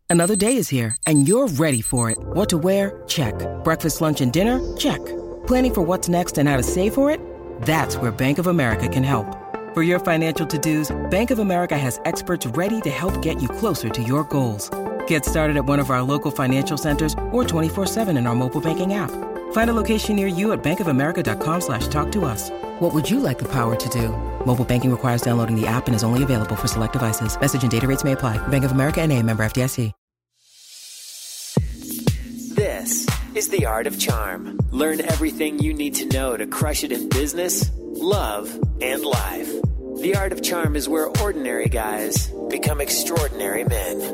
Another day is here, and you're ready for it. What to wear? Check. Breakfast, lunch, and dinner? Check. Planning for what's next and how to save for it? That's where Bank of America can help. For your financial to-dos, Bank of America has experts ready to help get you closer to your goals. Get started at one of our local financial centers or 24/7 in our mobile banking app. Find a location near you at bankofamerica.com/talktous. What would you like the power to do? Mobile banking requires downloading the app and is only available for select devices. Message and data rates may apply. Bank of America N.A., member FDIC. This is The Art of Charm. Learn everything you need to know to crush it in business, love, and life. The Art of Charm is where ordinary guys become extraordinary men.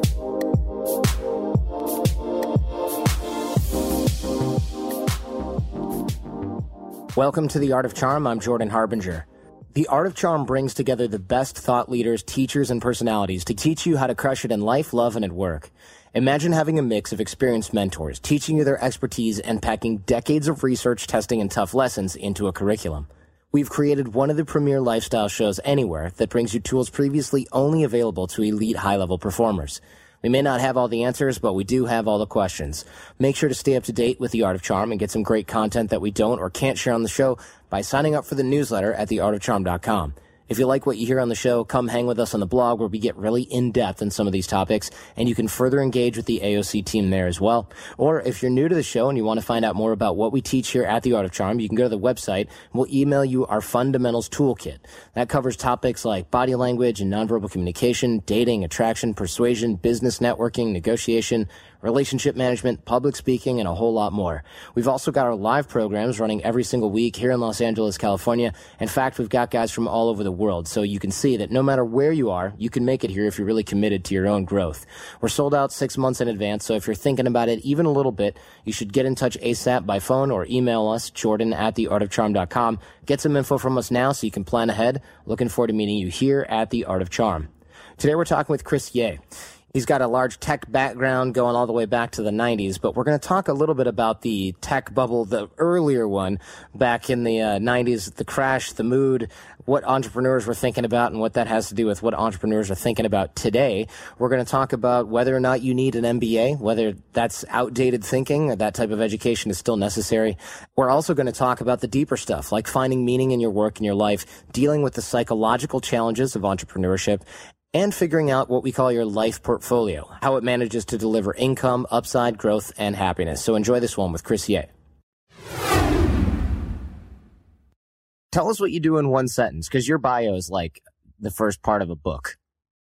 Welcome to The Art of Charm. I'm Jordan Harbinger. The Art of Charm brings together the best thought leaders, teachers, and personalities to teach you how to crush it in life, love, and at work. Imagine having a mix of experienced mentors, teaching you their expertise and packing decades of research, testing, and tough lessons into a curriculum. We've created one of the premier lifestyle shows anywhere that brings you tools previously only available to elite high-level performers. We may not have all the answers, but we do have all the questions. Make sure to stay up to date with The Art of Charm and get some great content that we don't or can't share on the show by signing up for the newsletter at theartofcharm.com. If you like what you hear on the show, come hang with us on the blog where we get really in-depth in some of these topics, and you can further engage with the AOC team there as well. Or if you're new to the show and you want to find out more about what we teach here at The Art of Charm, you can go to the website and we'll email you our Fundamentals Toolkit. That covers topics like body language and nonverbal communication, dating, attraction, persuasion, business networking, negotiation, relationship management, public speaking, and a whole lot more. We've also got our live programs running every single week here in Los Angeles, California. In fact, we've got guys from all over the world, so you can see that no matter where you are, you can make it here if you're really committed to your own growth. We're sold out 6 months in advance, so if you're thinking about it even a little bit, you should get in touch ASAP by phone or email us, jordan@theartofcharm.com. Get some info from us now so you can plan ahead. Looking forward to meeting you here at The Art of Charm. Today we're talking with Chris Ye. He's got a large tech background going all the way back to the 90s, but we're going to talk a little bit about the tech bubble, the earlier one back in the 90s, the crash, the mood, what entrepreneurs were thinking about and what that has to do with what entrepreneurs are thinking about today. We're going to talk about whether or not you need an MBA, whether that's outdated thinking, or that type of education is still necessary. We're also going to talk about the deeper stuff, like finding meaning in your work and your life, dealing with the psychological challenges of entrepreneurship, and figuring out what we call your life portfolio, how it manages to deliver income, upside, growth, and happiness. So enjoy this one with Chris Ye. Tell us what you do in one sentence, because your bio is like the first part of a book.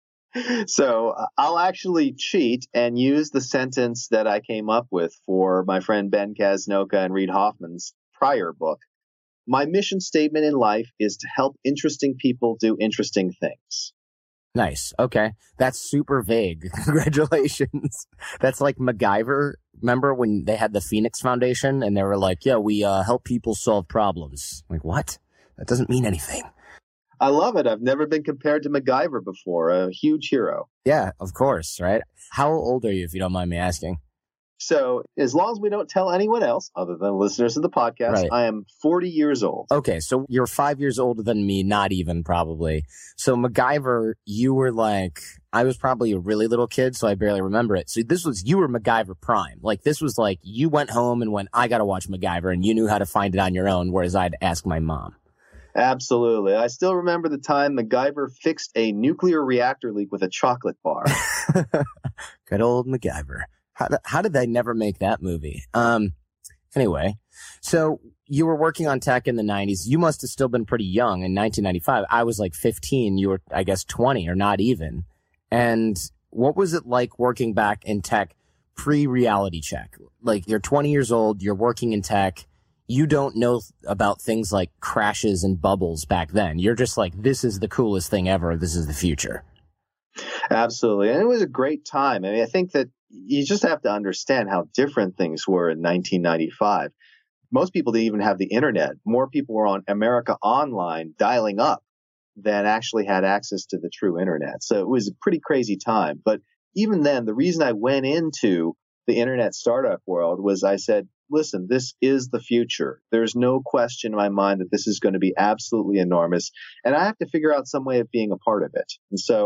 So I'll actually cheat and use the sentence that I came up with for my friend Ben Casnocha and Reid Hoffman's prior book. My mission statement in life is to help interesting people do interesting things. Nice. Okay. That's super vague. Congratulations. That's like MacGyver. Remember when they had the Phoenix Foundation and they were like, yeah, we help people solve problems. Like, what? That doesn't mean anything. I love it. I've never been compared to MacGyver before. A huge hero. Yeah, of course, right? How old are you, if you don't mind me asking? So as long as we don't tell anyone else other than listeners of the podcast, right. I am 40 years old. Okay, so you're 5 years older than me, not even probably. So MacGyver, you were like, I was probably a really little kid, so I barely remember it. So you were MacGyver prime. Like this was like you went home and went, I got to watch MacGyver, and you knew how to find it on your own, whereas I'd ask my mom. Absolutely. I still remember the time MacGyver fixed a nuclear reactor leak with a chocolate bar. Good old MacGyver. How did they never make that movie? Anyway, so you were working on tech in the 90s. You must have still been pretty young in 1995. I was like 15. You were, I guess, 20 or not even. And what was it like working back in tech pre-reality check? Like you're 20 years old, you're working in tech. You don't know about things like crashes and bubbles back then. You're just like, this is the coolest thing ever. This is the future. Absolutely. And it was a great time. I mean, I think that you just have to understand how different things were in 1995. Most people didn't even have the internet. More people were on America Online dialing up than actually had access to the true internet. So it was a pretty crazy time. But even then, the reason I went into the internet startup world was I said, listen, this is the future. There's no question in my mind that this is going to be absolutely enormous. And I have to figure out some way of being a part of it. And so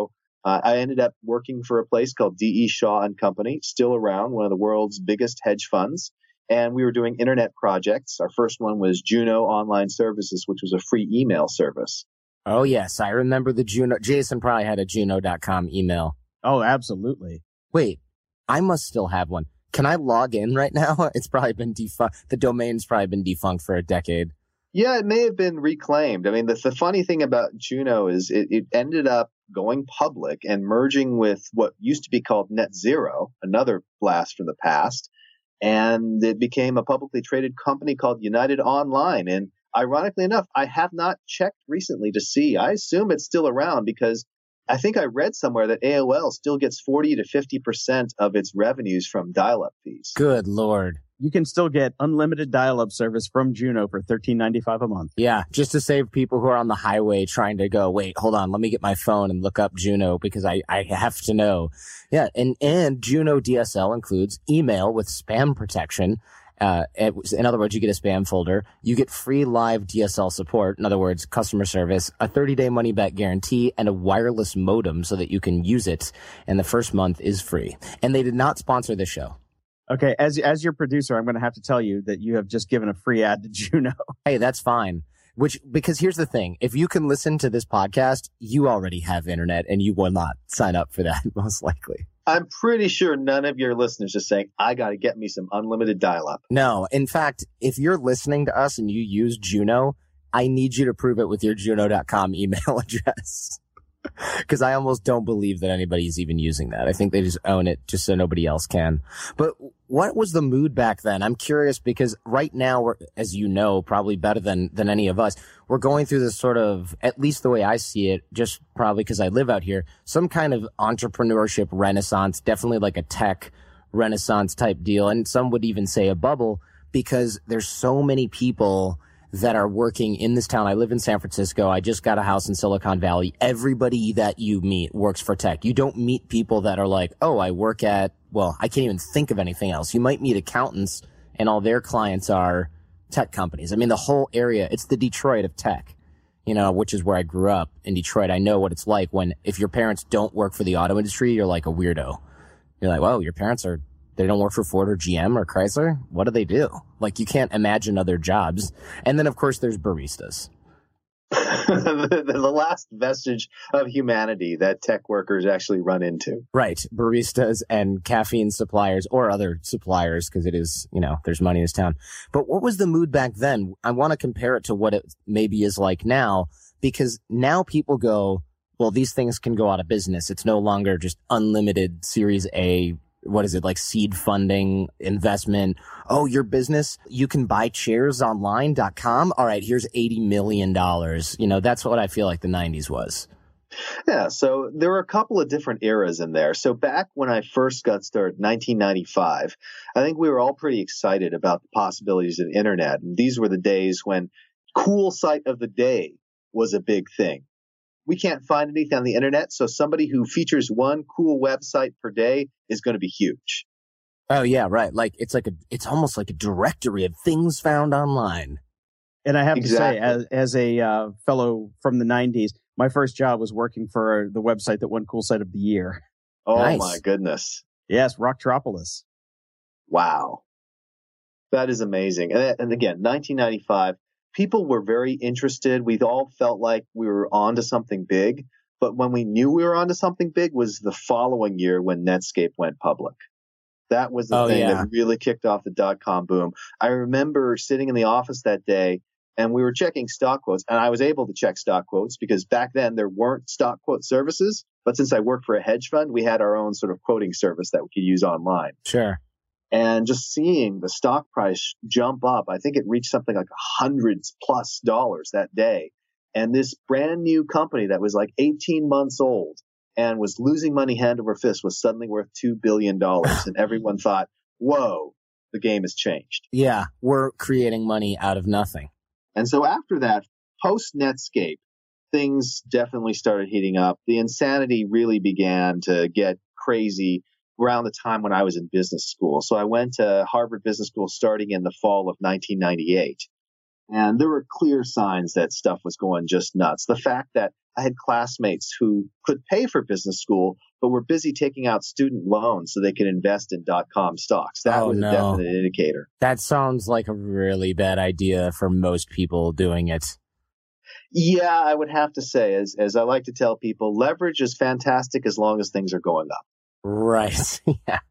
I ended up working for a place called D.E. Shaw and Company, still around, one of the world's biggest hedge funds. And we were doing internet projects. Our first one was Juno Online Services, which was a free email service. Oh, yes. I remember the Juno. Jason probably had a Juno.com email. Oh, absolutely. Wait, I must still have one. Can I log in right now? It's probably been defunct. The domain's probably been defunct for a decade. Yeah, it may have been reclaimed. I mean, the funny thing about Juno is it ended up going public and merging with what used to be called Net Zero, another blast from the past. And it became a publicly traded company called United Online. And ironically enough, I have not checked recently to see. I assume it's still around because I think I read somewhere that AOL still gets 40 to 50% of its revenues from dial-up fees. Good Lord. You can still get unlimited dial-up service from Juno for $13.95 a month. Yeah, just to save people who are on the highway trying to go, wait, hold on, let me get my phone and look up Juno because I have to know. Yeah, and Juno DSL includes email with spam protection. In other words, you get a spam folder. You get free live DSL support. In other words, customer service, a 30-day money-back guarantee, and a wireless modem so that you can use it. And the first month is free. And they did not sponsor this show. Okay, as your producer, I'm going to have to tell you that you have just given a free ad to Juno. Hey, that's fine. Because here's the thing. If you can listen to this podcast, you already have internet and you will not sign up for that, most likely. I'm pretty sure none of your listeners are saying, I got to get me some unlimited dial-up. No. In fact, if you're listening to us and you use Juno, I need you to prove it with your Juno.com email address. Because I almost don't believe that anybody's even using that. I think they just own it just so nobody else can. But what was the mood back then? I'm curious because right now, we're, as you know, probably better than any of us, we're going through this sort of, at least the way I see it, just probably because I live out here, some kind of entrepreneurship renaissance, definitely like a tech renaissance type deal. And some would even say a bubble because there's so many people that are working in this town. I live in San Francisco. I just got a house in Silicon Valley. Everybody that you meet works for tech. You don't meet people that are like, oh, I work at, well, I can't even think of anything else. You might meet accountants and all their clients are tech companies. I mean, the whole area, it's the Detroit of tech, you know, which is where I grew up in Detroit. I know what it's like when, if your parents don't work for the auto industry, you're like a weirdo. You're like, well, your parents they don't work for Ford or GM or Chrysler. What do they do? Like, you can't imagine other jobs. And then, of course, there's baristas. The last vestige of humanity that tech workers actually run into. Right. Baristas and caffeine suppliers or other suppliers because it is, you know, there's money in this town. But what was the mood back then? I want to compare it to what it maybe is like now because now people go, well, these things can go out of business. It's no longer just unlimited Series A. What is it, like seed funding, investment? Oh, your business, you can buy chairsonline.com. All right, here's $80 million. You know, that's what I feel like the 90s was. Yeah, so there were a couple of different eras in there. So back when I first got started, 1995, I think we were all pretty excited about the possibilities of the internet. And these were the days when cool site of the day was a big thing. We can't find anything on the internet, so somebody who features one cool website per day is going to be huge. Oh yeah, right. Like it's almost like a directory of things found online. And I have to say, as a fellow from the 90s, my first job was working for the website that won Cool Site of the Year. Oh nice. My goodness! Yes, Rocktropolis. Wow, that is amazing. And again, 1995. People were very interested. We all felt like we were onto something big. But when we knew we were onto something big was the following year when Netscape went public. That was the thing that really kicked off the dot-com boom. I remember sitting in the office that day and we were checking stock quotes. And I was able to check stock quotes because back then there weren't stock quote services. But since I worked for a hedge fund, we had our own sort of quoting service that we could use online. Sure. And just seeing the stock price jump up, I think it reached something like $100+ that day. And this brand new company that was like 18 months old and was losing money hand over fist was suddenly worth $2 billion. And everyone thought, whoa, the game has changed. Yeah, we're creating money out of nothing. And so after that, post Netscape, things definitely started heating up. The insanity really began to get crazy around the time when I was in business school. So I went to Harvard Business School starting in the fall of 1998. And there were clear signs that stuff was going just nuts. The fact that I had classmates who could pay for business school, but were busy taking out student loans so they could invest in .com stocks. That was a definite indicator. That sounds like a really bad idea for most people doing it. Yeah, I would have to say, as I like to tell people, leverage is fantastic as long as things are going up. Right.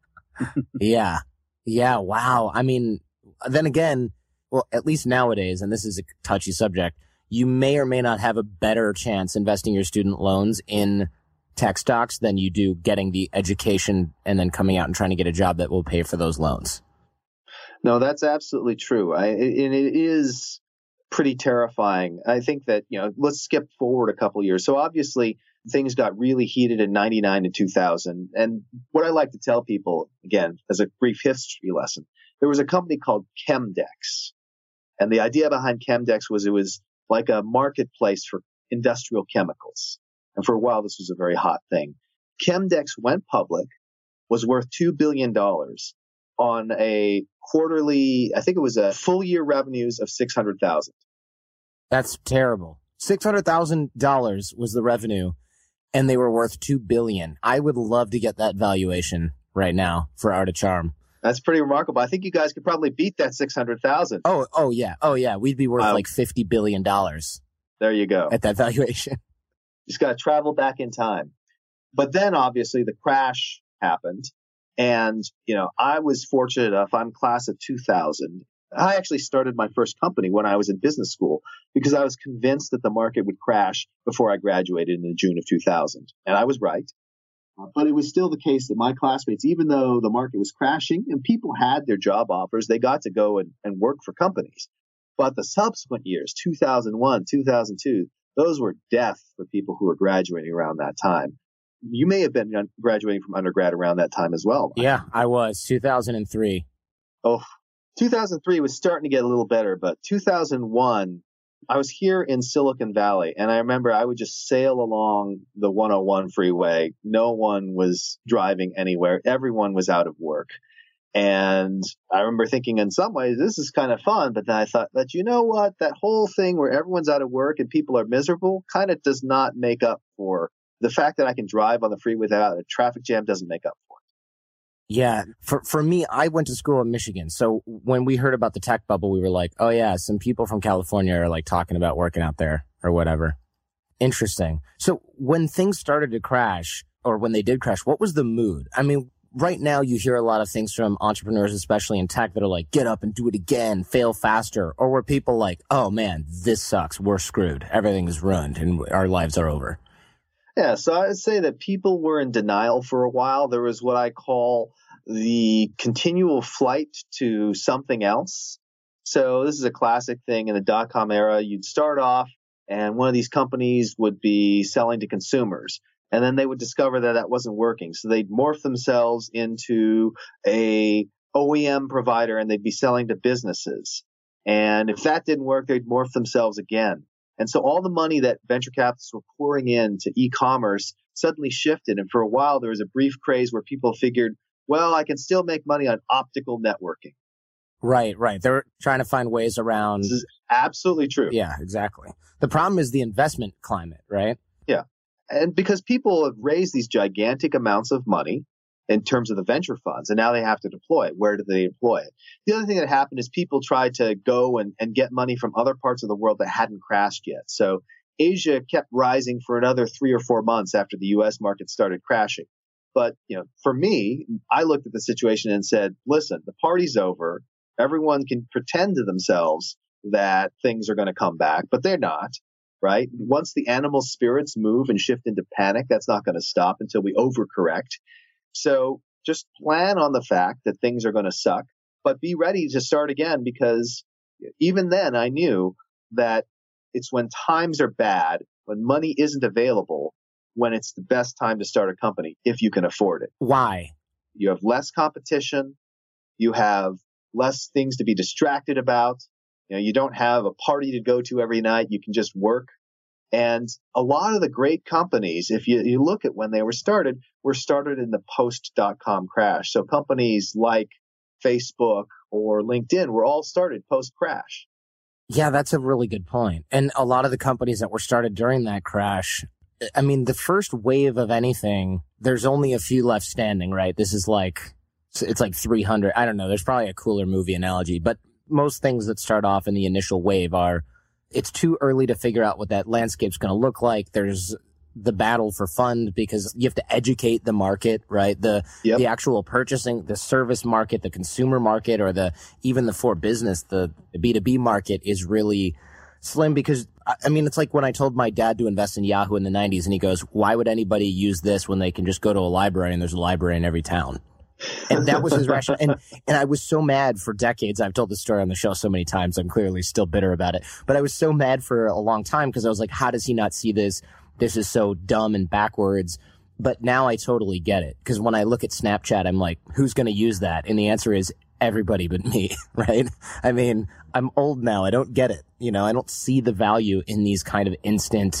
Yeah. Yeah. Wow. I mean, then again, well, at least nowadays, and this is a touchy subject, you may or may not have a better chance investing your student loans in tech stocks than you do getting the education and then coming out and trying to get a job that will pay for those loans. No, that's absolutely true. And it is pretty terrifying. I think that, let's skip forward a couple of years. So obviously things got really heated in 99 and 2000. And what I like to tell people, again, as a brief history lesson, there was a company called Chemdex. And the idea behind Chemdex was it was like a marketplace for industrial chemicals. And for a while, this was a very hot thing. Chemdex went public, was worth $2 billion on a quarterly, I think it was a full year revenues of $600,000. That's terrible. $600,000 was the revenue, and they were worth $2 billion. I would love to get that valuation right now for Art of Charm. That's pretty remarkable. I think you guys could probably beat that 600,000. Oh yeah. We'd be worth like $50 billion. There you go. At that valuation. Just got to travel back in time. But then obviously the crash happened. And, I was fortunate enough. I'm class of 2000. I actually started my first company when I was in business school because I was convinced that the market would crash before I graduated in June of 2000. And I was right. But it was still the case that my classmates, even though the market was crashing and people had their job offers, they got to go and work for companies. But the subsequent years, 2001, 2002, those were death for people who were graduating around that time. You may have been graduating from undergrad around that time as well. Yeah, I was. 2003. Oh, 2003 was starting to get a little better, but 2001, I was here in Silicon Valley, and I remember I would just sail along the 101 freeway. No one was driving anywhere. Everyone was out of work. And I remember thinking in some ways, this is kind of fun. But then I thought, but you know what? That whole thing where everyone's out of work and people are miserable kind of does not make up for the fact that I can drive on the freeway without a traffic jam doesn't make up for it. Yeah. For me, I went to school in Michigan. So when we heard about the tech bubble, we were like, oh yeah, some people from California are like talking about working out there or whatever. Interesting. So when things started to crash, or when they did crash, what was the mood? I mean, right now you hear a lot of things from entrepreneurs, especially in tech, that are like, get up and do it again, fail faster. Or were people like, oh man, this sucks, we're screwed, everything is ruined and our lives are over? Yeah, so I would say that people were in denial for a while. There was what I call the continual flight to something else. So this is a classic thing in the dot-com era. You'd start off and one of these companies would be selling to consumers. And then they would discover that that wasn't working. So they'd morph themselves into a OEM provider and they'd be selling to businesses. And if that didn't work, they'd morph themselves again. And so all the money that venture capitalists were pouring into e-commerce suddenly shifted. And for a while, there was a brief craze where people figured, well, I can still make money on optical networking. Right. They were trying to find ways around. This is absolutely true. Yeah, exactly. The problem is the investment climate, right? Yeah. And because people have raised these gigantic amounts of money in terms of the venture funds, and now they have to deploy it. Where do they deploy it? The other thing that happened is people tried to go and get money from other parts of the world that hadn't crashed yet. So Asia kept rising for another 3 or 4 months after the U.S. market started crashing. But, for me, I looked at the situation and said, listen, the party's over. Everyone can pretend to themselves that things are going to come back, but they're not. Right? Once the animal spirits move and shift into panic, that's not going to stop until we overcorrect. So just plan on the fact that things are going to suck, but be ready to start again, because even then I knew that it's when times are bad, when money isn't available, when it's the best time to start a company, if you can afford it. Why? You have less competition. You have less things to be distracted about. You don't have a party to go to every night. You can just work. And a lot of the great companies, if you look at when they were started in the post.com crash. So companies like Facebook or LinkedIn were all started post-crash. Yeah, that's a really good point. And a lot of the companies that were started during that crash I mean, the first wave of anything, there's only a few left standing, right? This is like, it's like 300. I don't know. There's probably a cooler movie analogy, but most things that start off in the initial wave are, it's too early to figure out what that landscape's going to look like. There's the battle for fund because you have to educate the market, right? The actual purchasing, the service market, the consumer market, or even the for business, the B2B market is really slim because, I mean, it's like when I told my dad to invest in Yahoo in the 90s and he goes, why would anybody use this when they can just go to a library and there's a library in every town? And that was his rationale. And I was so mad for decades. I've told this story on the show so many times. I'm clearly still bitter about it. But I was so mad for a long time because I was like, how does he not see this? This is so dumb and backwards. But now I totally get it. Because when I look at Snapchat, I'm like, who's going to use that? And the answer is everybody but me, right? I mean, I'm old now. I don't get it. You know, I don't see the value in these kind of instant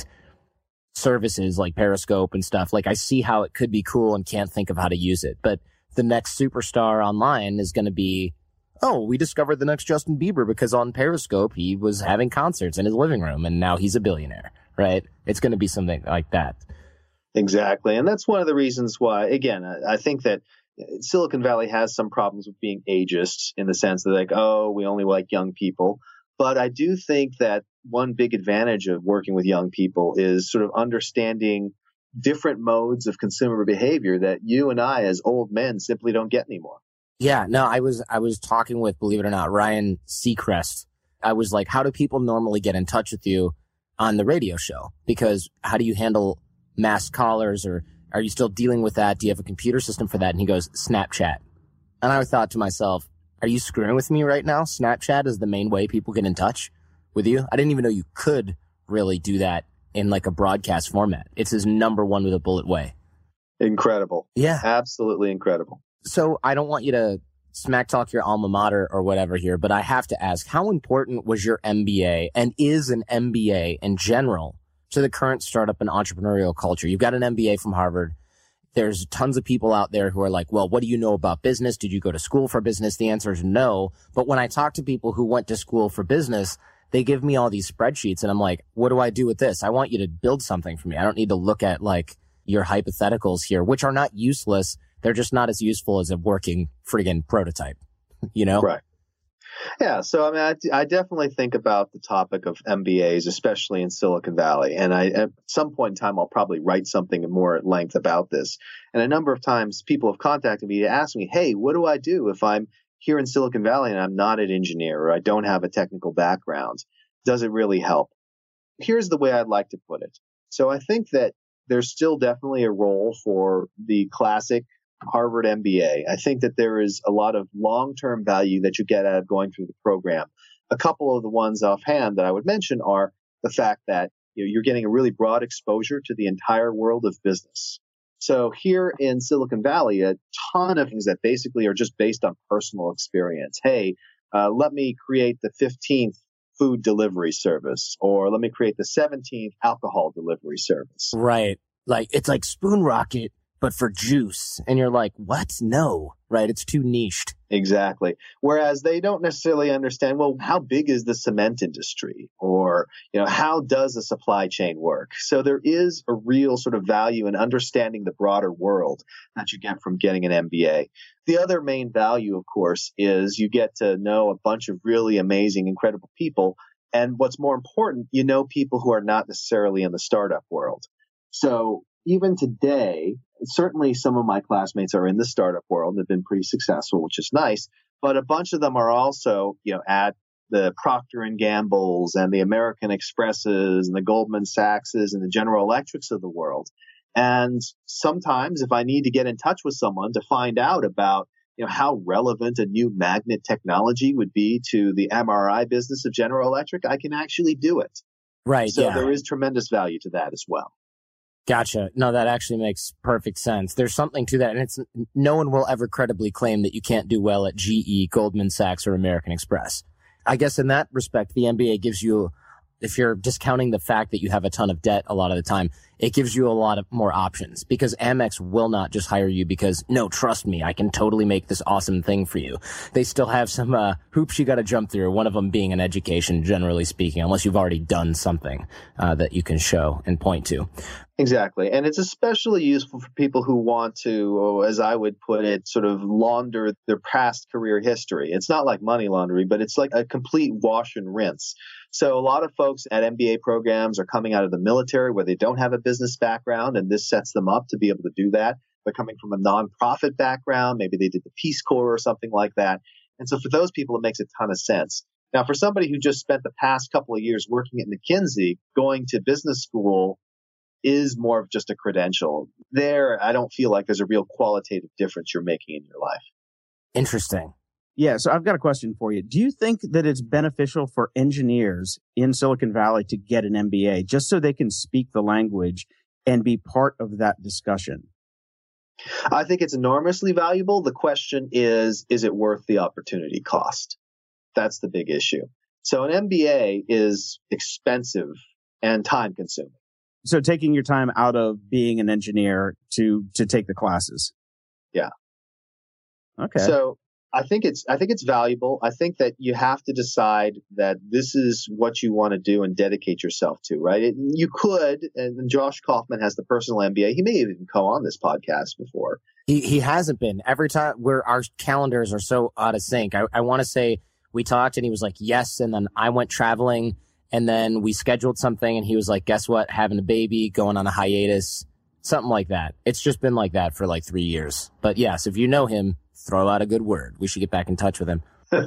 services like Periscope and stuff. Like I see how it could be cool and can't think of how to use it. But the next superstar online is going to be, oh, we discovered the next Justin Bieber because on Periscope he was having concerts in his living room and now he's a billionaire, right? It's going to be something like that. Exactly. And that's one of the reasons why, again, I think that Silicon Valley has some problems with being ageist in the sense that like, oh, we only like young people. But I do think that one big advantage of working with young people is sort of understanding different modes of consumer behavior that you and I as old men simply don't get anymore. Yeah, no, I was talking with, believe it or not, Ryan Seacrest. I was like, how do people normally get in touch with you on the radio show? Because how do you handle mass callers, or are you still dealing with that? Do you have a computer system for that? And he goes, Snapchat. And I thought to myself, are you screwing with me right now? Snapchat is the main way people get in touch with you. I didn't even know you could really do that in like a broadcast format. It's his number one with a bullet way. Incredible. Yeah. Absolutely incredible. So I don't want you to smack talk your alma mater or whatever here, but I have to ask, how important was your MBA and is an MBA in general to the current startup and entrepreneurial culture? You've got an MBA from Harvard. There's tons of people out there who are like, well, what do you know about business? Did you go to school for business? The answer is no. But when I talk to people who went to school for business, they give me all these spreadsheets and I'm like, what do I do with this? I want you to build something for me. I don't need to look at like your hypotheticals here, which are not useless. They're just not as useful as a working friggin' prototype, you know? Right. Yeah. So, I mean, I definitely think about the topic of MBAs, especially in Silicon Valley. And at some point in time, I'll probably write something more at length about this. And a number of times people have contacted me to ask me, hey, what do I do if I'm here in Silicon Valley and I'm not an engineer or I don't have a technical background? Does it really help? Here's the way I'd like to put it. So I think that there's still definitely a role for the classic Harvard MBA. I think that there is a lot of long-term value that you get out of going through the program. A couple of the ones offhand that I would mention are the fact that you're getting a really broad exposure to the entire world of business. So here in Silicon Valley, a ton of things that basically are just based on personal experience. Hey, let me create the 15th food delivery service, or let me create the 17th alcohol delivery service. Right. Like, it's like Spoon Rocket, but for juice. And you're like, what? No, right? It's too niched. Exactly. Whereas they don't necessarily understand, well, how big is the cement industry? Or, how does the supply chain work? So there is a real sort of value in understanding the broader world that you get from getting an MBA. The other main value, of course, is you get to know a bunch of really amazing, incredible people. And what's more important, people who are not necessarily in the startup world. So even today, certainly some of my classmates are in the startup world and have been pretty successful, which is nice. But a bunch of them are also, at the Procter & Gamble's and the American Expresses and the Goldman Sachs's and the General Electrics of the world. And sometimes if I need to get in touch with someone to find out about, how relevant a new magnet technology would be to the MRI business of General Electric, I can actually do it. Right. So there is tremendous value to that as well. Gotcha. No, that actually makes perfect sense. There's something to that. And no one will ever credibly claim that you can't do well at GE, Goldman Sachs, or American Express. I guess in that respect, the MBA gives you, if you're discounting the fact that you have a ton of debt a lot of the time, it gives you a lot of more options, because Amex will not just hire you because, no, trust me, I can totally make this awesome thing for you. They still have some hoops you got to jump through, one of them being an education, generally speaking, unless you've already done something that you can show and point to. Exactly. And it's especially useful for people who want to, as I would put it, sort of launder their past career history. It's not like money laundering, but it's like a complete wash and rinse. So a lot of folks at MBA programs are coming out of the military where they don't have a business background, and this sets them up to be able to do that. They're coming from a nonprofit background. Maybe they did the Peace Corps or something like that. And so for those people, it makes a ton of sense. Now, for somebody who just spent the past couple of years working at McKinsey, going to business school is more of just a credential. There, I don't feel like there's a real qualitative difference you're making in your life. Interesting. Yeah, so I've got a question for you. Do you think that it's beneficial for engineers in Silicon Valley to get an MBA just so they can speak the language and be part of that discussion? I think it's enormously valuable. The question is it worth the opportunity cost? That's the big issue. So an MBA is expensive and time consuming. So taking your time out of being an engineer to take the classes. Yeah. Okay. So I think it's valuable. I think that you have to decide that this is what you want to do and dedicate yourself to, right? You could, and Josh Kaufman has the personal MBA. He may even come on this podcast before. He hasn't been. Every time our calendars are so out of sync. I want to say we talked and he was like, yes. And then I went traveling. And then we scheduled something and he was like, guess what? Having a baby, going on a hiatus, something like that. It's just been like that for like 3 years. But yes, if you know him, throw out a good word. We should get back in touch with him.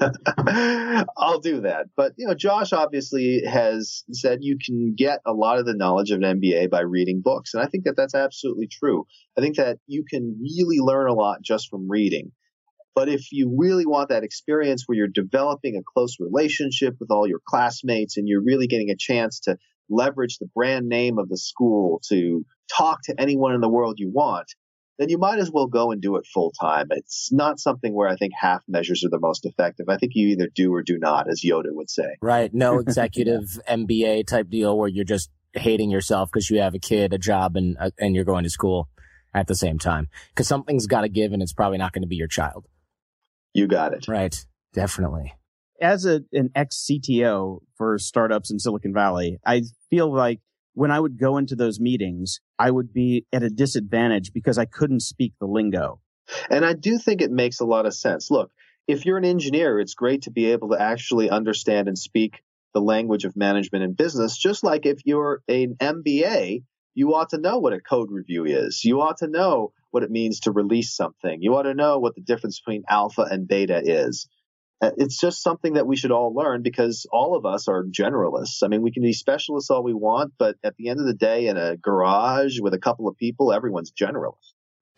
I'll do that. But, Josh obviously has said you can get a lot of the knowledge of an MBA by reading books. And I think that that's absolutely true. I think that you can really learn a lot just from reading. But if you really want that experience where you're developing a close relationship with all your classmates and you're really getting a chance to leverage the brand name of the school to talk to anyone in the world you want, then you might as well go and do it full time. It's not something where I think half measures are the most effective. I think you either do or do not, as Yoda would say. Right. No executive MBA type deal where you're just hating yourself because you have a kid, a job, and you're going to school at the same time. Because something's got to give, and it's probably not going to be your child. You got it. Right. Definitely. As an ex-CTO for startups in Silicon Valley, I feel like when I would go into those meetings, I would be at a disadvantage because I couldn't speak the lingo. And I do think it makes a lot of sense. Look, if you're an engineer, it's great to be able to actually understand and speak the language of management and business. Just like if you're an MBA, you ought to know what a code review is. You ought to know what it means to release something. You ought to know what the difference between alpha and beta is. It's just something that we should all learn because all of us are generalists. I mean, we can be specialists all we want, but at the end of the day, in a garage with a couple of people, everyone's generalist.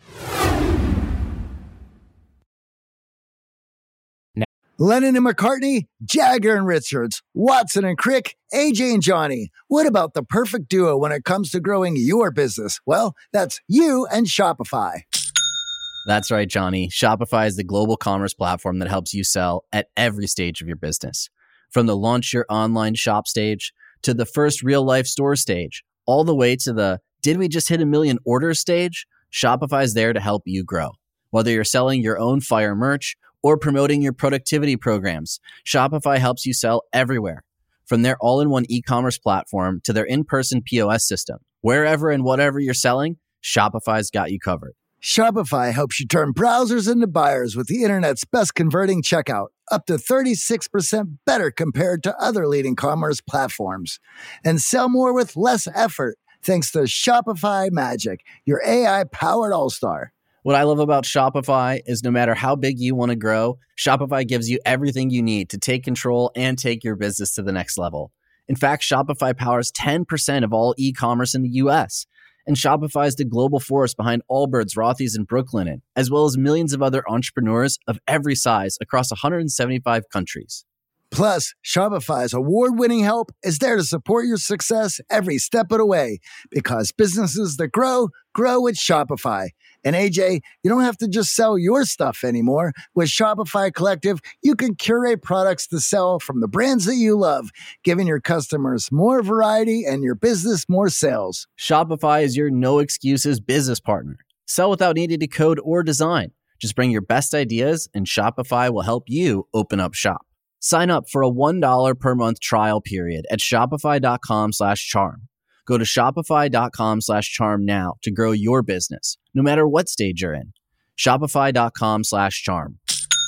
Lennon and McCartney, Jagger and Richards, Watson and Crick, AJ and Johnny. What about the perfect duo when it comes to growing your business? Well, that's you and Shopify. That's right, Johnny. Shopify is the global commerce platform that helps you sell at every stage of your business. From the launch your online shop stage to the first real life store stage, all the way to the did we just hit 1 million orders stage? Shopify is there to help you grow. Whether you're selling your own fire merch or promoting your productivity programs, Shopify helps you sell everywhere. From their all-in-one e-commerce platform to their in-person POS system, wherever and whatever you're selling, Shopify's got you covered. Shopify helps you turn browsers into buyers with the internet's best converting checkout, up to 36% better compared to other leading commerce platforms. And sell more with less effort thanks to Shopify Magic, your AI-powered all-star. What I love about Shopify is no matter how big you want to grow, Shopify gives you everything you need to take control and take your business to the next level. In fact, Shopify powers 10% of all e-commerce in the U.S., and Shopify is the global force behind Allbirds, Rothy's, and Brooklinen, as well as millions of other entrepreneurs of every size across 175 countries. Plus, Shopify's award-winning help is there to support your success every step of the way, because businesses that grow, grow with Shopify. And AJ, you don't have to just sell your stuff anymore. With Shopify Collective, you can curate products to sell from the brands that you love, giving your customers more variety and your business more sales. Shopify is your no excuses business partner. Sell without needing to code or design. Just bring your best ideas and Shopify will help you open up shop. Sign up for a $1 per month trial period at shopify.com/charm. Go to shopify.com/charm now to grow your business, no matter what stage you're in. Shopify.com/charm.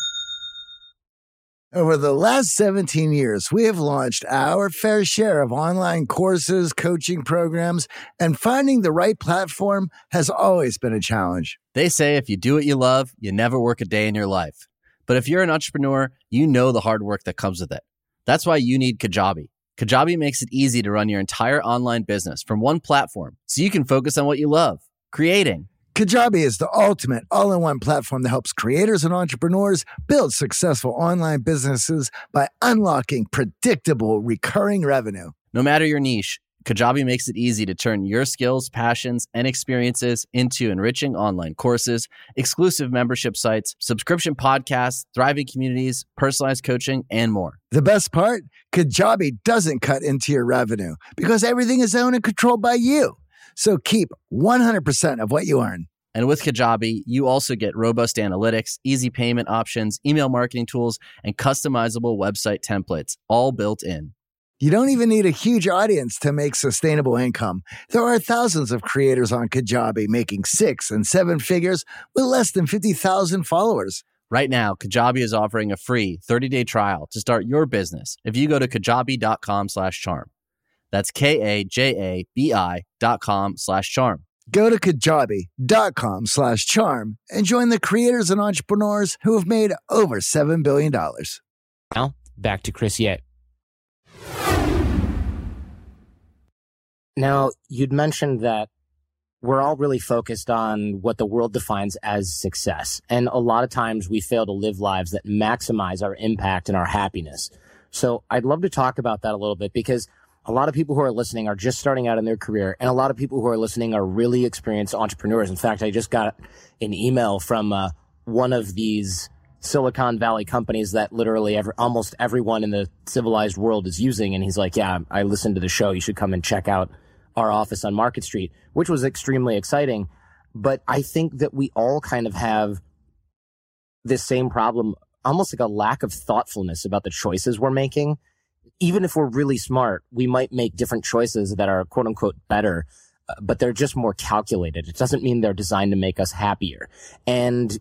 Over the last 17 years, we have launched our fair share of online courses, coaching programs, and finding the right platform has always been a challenge. They say if you do what you love, you never work a day in your life. But if you're an entrepreneur, you know the hard work that comes with it. That's why you need Kajabi. Kajabi makes it easy to run your entire online business from one platform so you can focus on what you love, creating. Kajabi is the ultimate all-in-one platform that helps creators and entrepreneurs build successful online businesses by unlocking predictable recurring revenue. No matter your niche, Kajabi makes it easy to turn your skills, passions, and experiences into enriching online courses, exclusive membership sites, subscription podcasts, thriving communities, personalized coaching, and more. The best part? Kajabi doesn't cut into your revenue because everything is owned and controlled by you. So keep 100% of what you earn. And with Kajabi, you also get robust analytics, easy payment options, email marketing tools, and customizable website templates, all built in. You don't even need a huge audience to make sustainable income. There are thousands of creators on Kajabi making 6 and 7 figures with less than 50,000 followers. Right now, Kajabi is offering a free 30-day trial to start your business if you go to kajabi.com/charm. That's KAJABI.com/charm. Go to kajabi.com/charm and join the creators and entrepreneurs who have made over $7 billion. Now, back to Chris Yeh. Now, you'd mentioned that we're all really focused on what the world defines as success. And a lot of times we fail to live lives that maximize our impact and our happiness. So I'd love to talk about that a little bit because a lot of people who are listening are just starting out in their career, and a lot of people who are listening are really experienced entrepreneurs. In fact, I just got an email from one of these Silicon Valley companies that literally almost everyone in the civilized world is using, and he's like, yeah, I listened to the show. You should come and check out our office on Market Street, which was extremely exciting. But I think that we all kind of have this same problem, almost like a lack of thoughtfulness about the choices we're making. Even if we're really smart, we might make different choices that are quote unquote better, but they're just more calculated. It doesn't mean they're designed to make us happier. And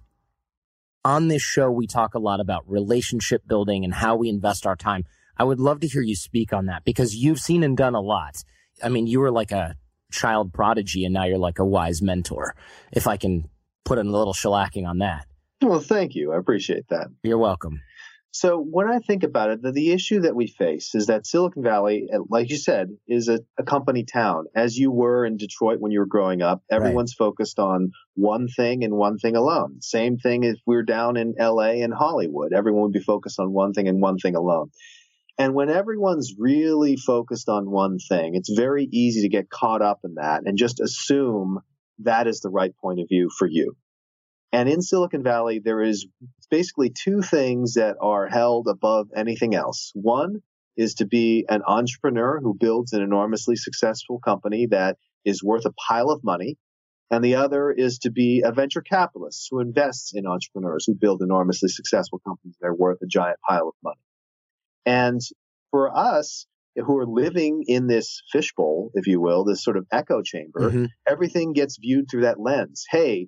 on this show, we talk a lot about relationship building and how we invest our time. I would love to hear you speak on that because you've seen and done a lot. I mean, you were like a child prodigy and now you're like a wise mentor, if I can put in a little shellacking on that. Well, thank you. I appreciate that. You're welcome. So when I think about it, the issue that we face is that Silicon Valley, like you said, is a company town. As you were in Detroit when you were growing up, everyone's focused on one thing and one thing alone. Same thing if we're down in LA and Hollywood. Everyone would be focused on one thing and one thing alone. And when everyone's really focused on one thing, it's very easy to get caught up in that and just assume that is the right point of view for you. And in Silicon Valley, there is basically two things that are held above anything else. One is to be an entrepreneur who builds an enormously successful company that is worth a pile of money. And the other is to be a venture capitalist who invests in entrepreneurs who build enormously successful companies that are worth a giant pile of money. And for us who are living in this fishbowl, if you will, this sort of echo chamber, everything gets viewed through that lens. Hey,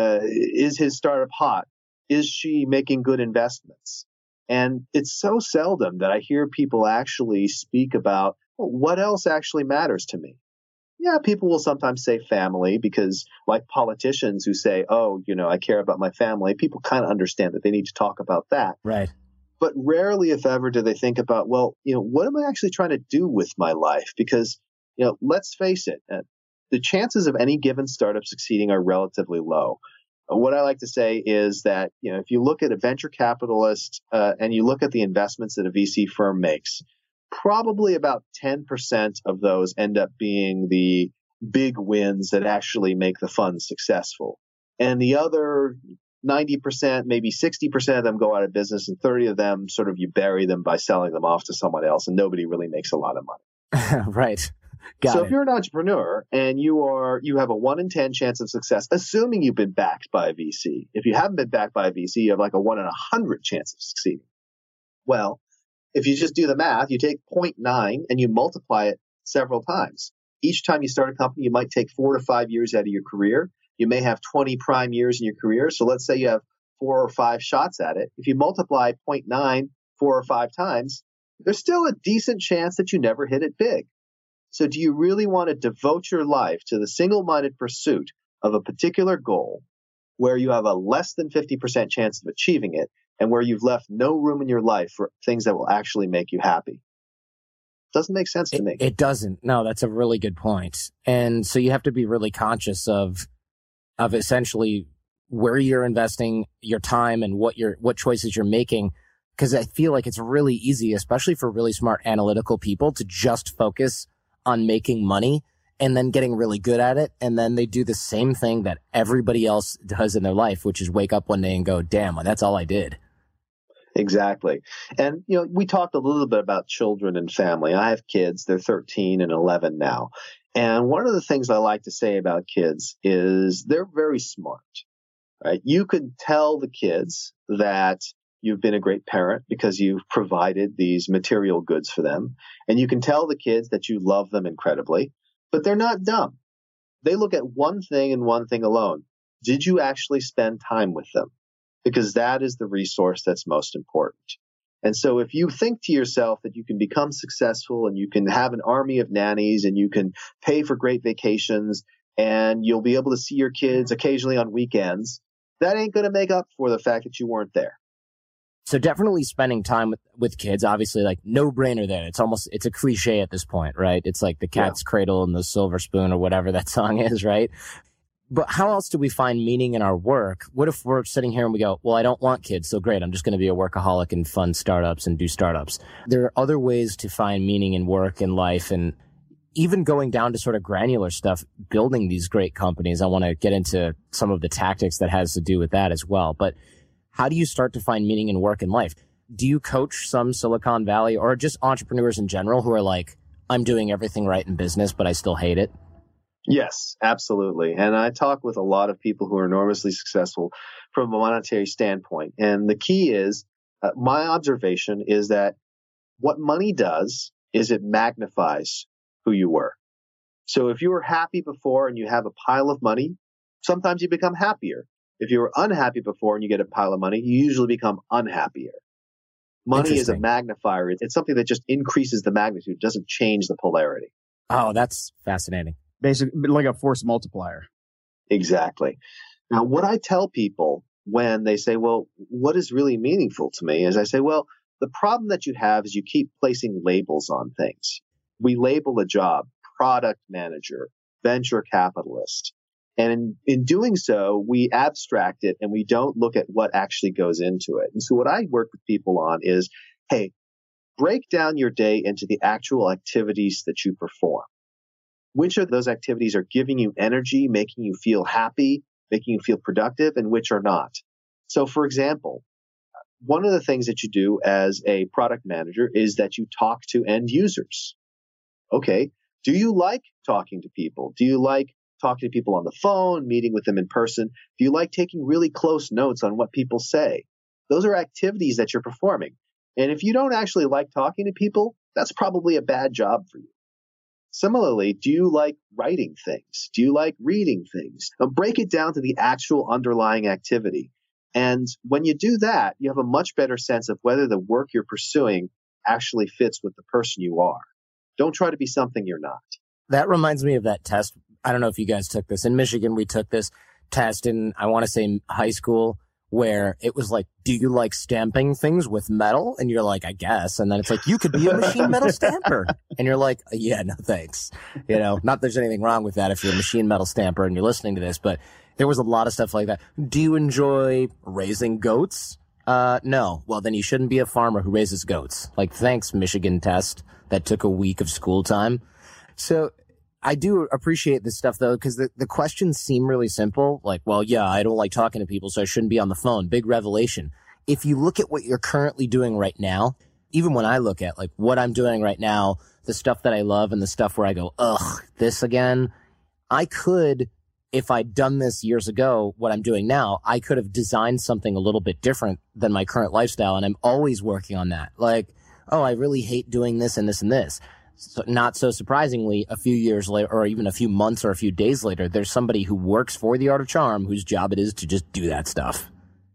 is his startup hot? Is she making good investments? And it's so seldom that I hear people actually speak about, well, what else actually matters to me? Yeah, people will sometimes say family because like politicians who say, oh, I care about my family. People kind of understand that they need to talk about that. Right. But rarely, if ever, do they think about, well, what am I actually trying to do with my life? Because, let's face it, the chances of any given startup succeeding are relatively low. What I like to say is that, if you look at a venture capitalist and you look at the investments that a VC firm makes, probably about 10% of those end up being the big wins that actually make the fund successful. And the other 90%, maybe 60% of them go out of business, and 30 of them sort of you bury them by selling them off to someone else, and nobody really makes a lot of money. Right. So if you're an entrepreneur and you have a 1 in 10 chance of success, assuming you've been backed by a VC. If you haven't been backed by a VC, you have like a 1 in 100 chance of succeeding. Well, if you just do the math, you take 0.9 and you multiply it several times. Each time you start a company, you might take 4 to 5 years out of your career. You may have 20 prime years in your career. So let's say you have 4 or 5 shots at it. If you multiply 0.9 4 or 5 times, there's still a decent chance that you never hit it big. So do you really want to devote your life to the single-minded pursuit of a particular goal where you have a less than 50% chance of achieving it and where you've left no room in your life for things that will actually make you happy? Doesn't make sense to me. It doesn't. No, that's a really good point. And so you have to be really conscious of essentially where you're investing your time and what choices you're making. Because I feel like it's really easy, especially for really smart analytical people, to just focus on making money and then getting really good at it. And then they do the same thing that everybody else does in their life, which is wake up one day and go, damn, that's all I did. Exactly. And, we talked a little bit about children and family. I have kids. They're 13 and 11 now. And one of the things I like to say about kids is they're very smart, right? You can tell the kids that you've been a great parent because you've provided these material goods for them. And you can tell the kids that you love them incredibly, but they're not dumb. They look at one thing and one thing alone. Did you actually spend time with them? Because that is the resource that's most important. And so if you think to yourself that you can become successful and you can have an army of nannies and you can pay for great vacations and you'll be able to see your kids occasionally on weekends, that ain't going to make up for the fact that you weren't there. So definitely spending time with kids, obviously, like no brainer there. It's a cliche at this point, right? It's like the cat's cradle and the silver spoon or whatever that song is, right? But how else do we find meaning in our work? What if we're sitting here and we go, well, I don't want kids, so great, I'm just going to be a workaholic and fund startups and do startups. There are other ways to find meaning in work and life, and even going down to sort of granular stuff, building these great companies. I want to get into some of the tactics that has to do with that as well. But how do you start to find meaning in work and life? Do you coach some Silicon Valley or just entrepreneurs in general who are like, I'm doing everything right in business, but I still hate it? Yes, absolutely. And I talk with a lot of people who are enormously successful from a monetary standpoint. And the key is, my observation is that what money does is it magnifies who you were. So if you were happy before and you have a pile of money, sometimes you become happier. If you were unhappy before and you get a pile of money, you usually become unhappier. Money is a magnifier. It's something that just increases the magnitude, doesn't change the polarity. Oh, that's fascinating. Basically, like a force multiplier. Exactly. Now, what I tell people when they say, well, what is really meaningful to me, is I say, well, the problem that you have is you keep placing labels on things. We label a job, product manager, venture capitalist. And in doing so, we abstract it and we don't look at what actually goes into it. And so what I work with people on is, hey, break down your day into the actual activities that you perform. Which of those activities are giving you energy, making you feel happy, making you feel productive, and which are not? So, for example, one of the things that you do as a product manager is that you talk to end users. Okay, do you like talking to people? Do you like talking to people on the phone, meeting with them in person? Do you like taking really close notes on what people say? Those are activities that you're performing. And if you don't actually like talking to people, that's probably a bad job for you. Similarly, do you like writing things? Do you like reading things? Now, break it down to the actual underlying activity. And when you do that, you have a much better sense of whether the work you're pursuing actually fits with the person you are. Don't try to be something you're not. That reminds me of that test. I don't know if you guys took this. In Michigan, we took this test in, I want to say, high school, where it was like, do you like stamping things with metal? And you're like, I guess. And then it's like, you could be a machine metal stamper. And you're like, yeah, no thanks. Not that there's anything wrong with that if you're a machine metal stamper and you're listening to this, but there was a lot of stuff like that. Do you enjoy raising goats? No. Well, then you shouldn't be a farmer who raises goats. Like, thanks, Michigan test that took a week of school time. So I do appreciate this stuff, though, because the questions seem really simple. Like, well, yeah, I don't like talking to people, so I shouldn't be on the phone. Big revelation. If you look at what you're currently doing right now, even when I look at like what I'm doing right now, the stuff that I love and the stuff where I go, ugh, this again, I could, if I'd done this years ago, what I'm doing now, I could have designed something a little bit different than my current lifestyle. And I'm always working on that. Like, oh, I really hate doing this and this and this. So not so surprisingly, a few years later, or even a few months or a few days later, there's somebody who works for The Art of Charm whose job it is to just do that stuff.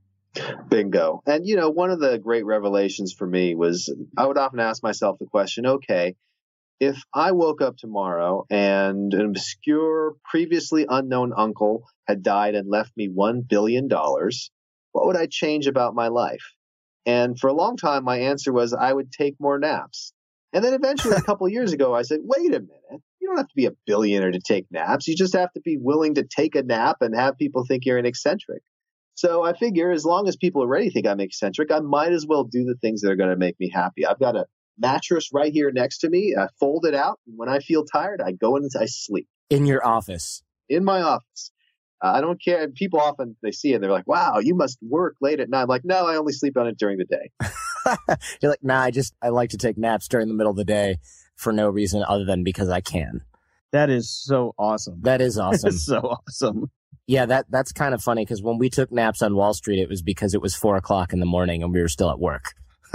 Bingo. And, one of the great revelations for me was I would often ask myself the question, okay, if I woke up tomorrow and an obscure, previously unknown uncle had died and left me $1 billion, what would I change about my life? And for a long time, my answer was I would take more naps. And then eventually, a couple of years ago, I said, wait a minute. You don't have to be a billionaire to take naps. You just have to be willing to take a nap and have people think you're an eccentric. So I figure as long as people already think I'm eccentric, I might as well do the things that are going to make me happy. I've got a mattress right here next to me. I fold it out. And when I feel tired, I go in and I sleep. In your office? In my office. I don't care. And people often, they see it and they're like, wow, you must work late at night. I'm like, no, I only sleep on it during the day. You're like, nah, I like to take naps during the middle of the day for no reason other than because I can. That is so awesome. That is awesome. That is so awesome. Yeah, that's kind of funny because when we took naps on Wall Street, it was because it was 4:00 in the morning and we were still at work.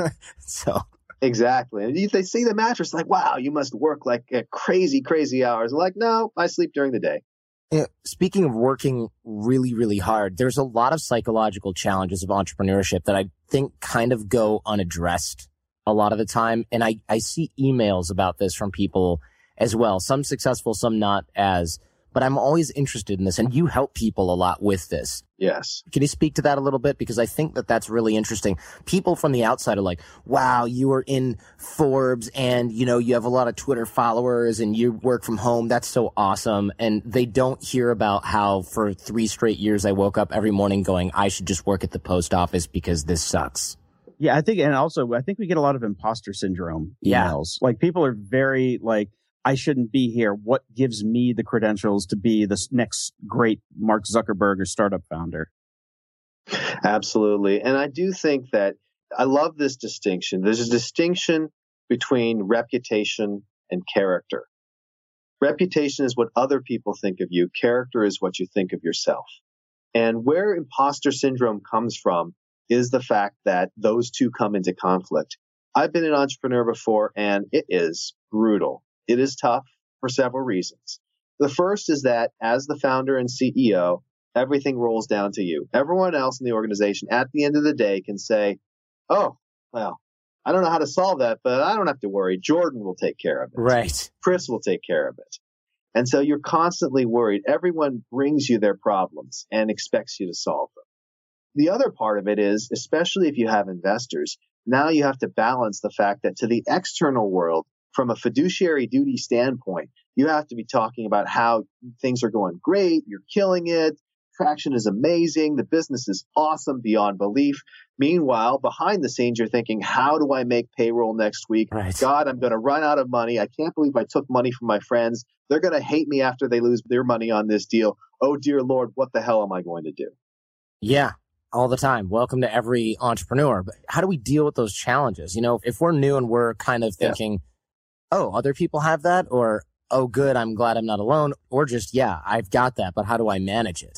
So exactly. And they see the mattress like, wow, you must work like crazy, crazy hours. I'm like, no, I sleep during the day. Speaking of working really, really hard, there's a lot of psychological challenges of entrepreneurship that I think kind of go unaddressed a lot of the time. And I see emails about this from people as well. Some successful, some not as. But I'm always interested in this, and you help people a lot with this. Yes. Can you speak to that a little bit? Because I think that that's really interesting. People from the outside are like, wow, you are in Forbes and, you have a lot of Twitter followers and you work from home. That's so awesome. And they don't hear about how for 3 straight years I woke up every morning going, I should just work at the post office because this sucks. Yeah, I think we get a lot of imposter syndrome emails. Yeah. Like people are very like, I shouldn't be here. What gives me the credentials to be the next great Mark Zuckerberg or startup founder? Absolutely. And I do think that I love this distinction. There's a distinction between reputation and character. Reputation is what other people think of you. Character is what you think of yourself. And where imposter syndrome comes from is the fact that those two come into conflict. I've been an entrepreneur before, and it is brutal. It is tough for several reasons. The first is that as the founder and CEO, everything rolls down to you. Everyone else in the organization at the end of the day can say, oh, well, I don't know how to solve that, but I don't have to worry. Jordan will take care of it. Right. Chris will take care of it. And so you're constantly worried. Everyone brings you their problems and expects you to solve them. The other part of it is, especially if you have investors, now you have to balance the fact that to the external world, from a fiduciary duty standpoint, you have to be talking about how things are going great, you're killing it, traction is amazing, the business is awesome beyond belief. Meanwhile, behind the scenes, you're thinking, how do I make payroll next week? Right. God, I'm going to run out of money. I can't believe I took money from my friends. They're going to hate me after they lose their money on this deal. Oh, dear Lord, what the hell am I going to do? Yeah. All the time. Welcome to every entrepreneur. But how do we deal with those challenges? If we're new and we're kind of thinking, oh, other people have that, or, oh, good, I'm glad I'm not alone, or just, yeah, I've got that, but how do I manage it?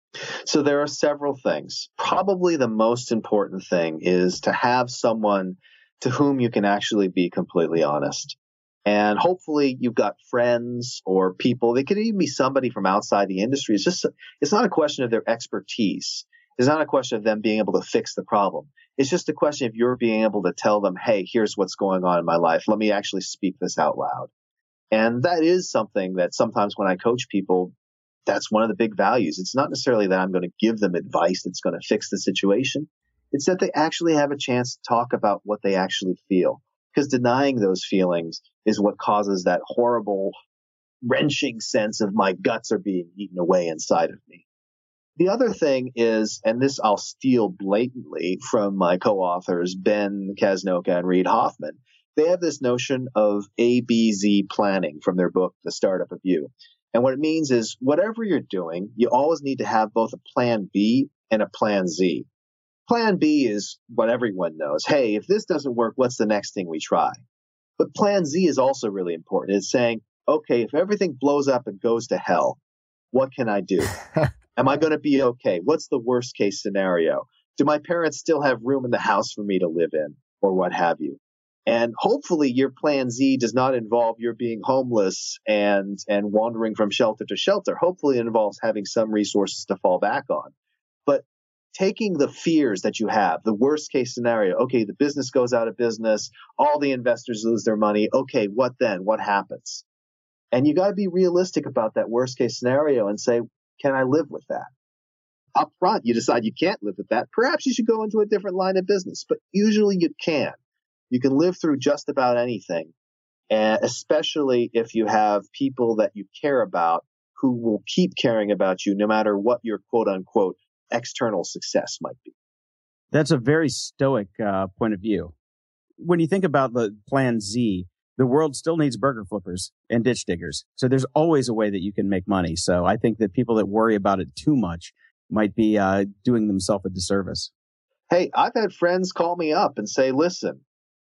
So there are several things. Probably the most important thing is to have someone to whom you can actually be completely honest. And hopefully you've got friends or people. They could even be somebody from outside the industry. It's not a question of their expertise. It's not a question of them being able to fix the problem. It's just a question of you're being able to tell them, hey, here's what's going on in my life. Let me actually speak this out loud. And that is something that sometimes when I coach people, that's one of the big values. It's not necessarily that I'm going to give them advice that's going to fix the situation. It's that they actually have a chance to talk about what they actually feel. Because denying those feelings is what causes that horrible, wrenching sense of my guts are being eaten away inside of me. The other thing is, and this I'll steal blatantly from my co-authors, Ben Casnocha and Reid Hoffman, They have this notion of ABZ planning from their book, The Startup of You. And what it means is whatever you're doing, you always need to have both a plan B and a plan Z. Plan B is what everyone knows. Hey, if this doesn't work, what's the next thing we try? But plan Z is also really important. It's saying, okay, if everything blows up and goes to hell, what can I do? Am I going to be okay? What's the worst case scenario? Do my parents still have room in the house for me to live in, or what have you? And hopefully your plan Z does not involve your being homeless and wandering from shelter to shelter. Hopefully it involves having some resources to fall back on. But taking the fears that you have, the worst case scenario, okay, the business goes out of business, all the investors lose their money. Okay, what then? What happens? And you got to be realistic about that worst case scenario and say, can I live with that? Up front, you decide you can't live with that. Perhaps you should go into a different line of business, but usually you can. You can live through just about anything, and especially if you have people that you care about who will keep caring about you no matter what your quote-unquote external success might be. That's a very stoic point of view. When you think about the plan Z, the world still needs burger flippers and ditch diggers. So there's always a way that you can make money. So I think that people that worry about it too much might be doing themselves a disservice. Hey, I've had friends call me up and say, listen,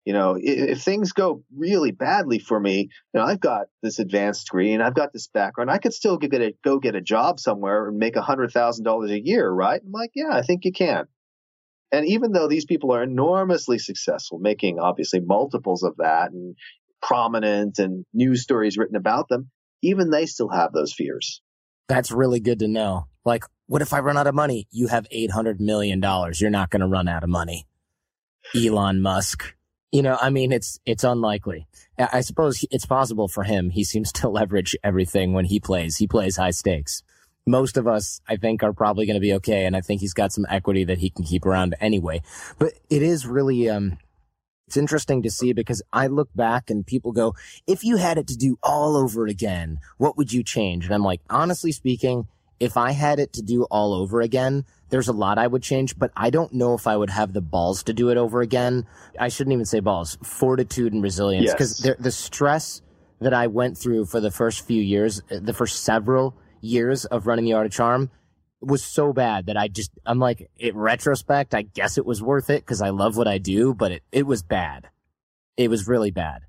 if things go really badly for me, I've got this advanced degree and I've got this background. I could still go get a job somewhere and make $100,000 a year, right? I'm like, yeah, I think you can. And even though these people are enormously successful, making obviously multiples of that and prominent and news stories written about them, even they still have those fears. That's really good to know. Like, what if I run out of money? You have $800 million. You're not going to run out of money. Elon Musk. It's unlikely. I suppose it's possible for him. He seems to leverage everything when he plays. He plays high stakes. Most of us, I think, are probably going to be okay. And I think he's got some equity that he can keep around anyway. But it is really, it's interesting to see because I look back and people go, if you had it to do all over again, what would you change? And I'm like, honestly speaking, if I had it to do all over again, there's a lot I would change, but I don't know if I would have the balls to do it over again. I shouldn't even say balls, fortitude and resilience. Because the stress that I went through for the first few years, the first several years of running The Art of Charm was so bad that I'm like, in retrospect, I guess it was worth it because I love what I do, but it was bad. It was really bad.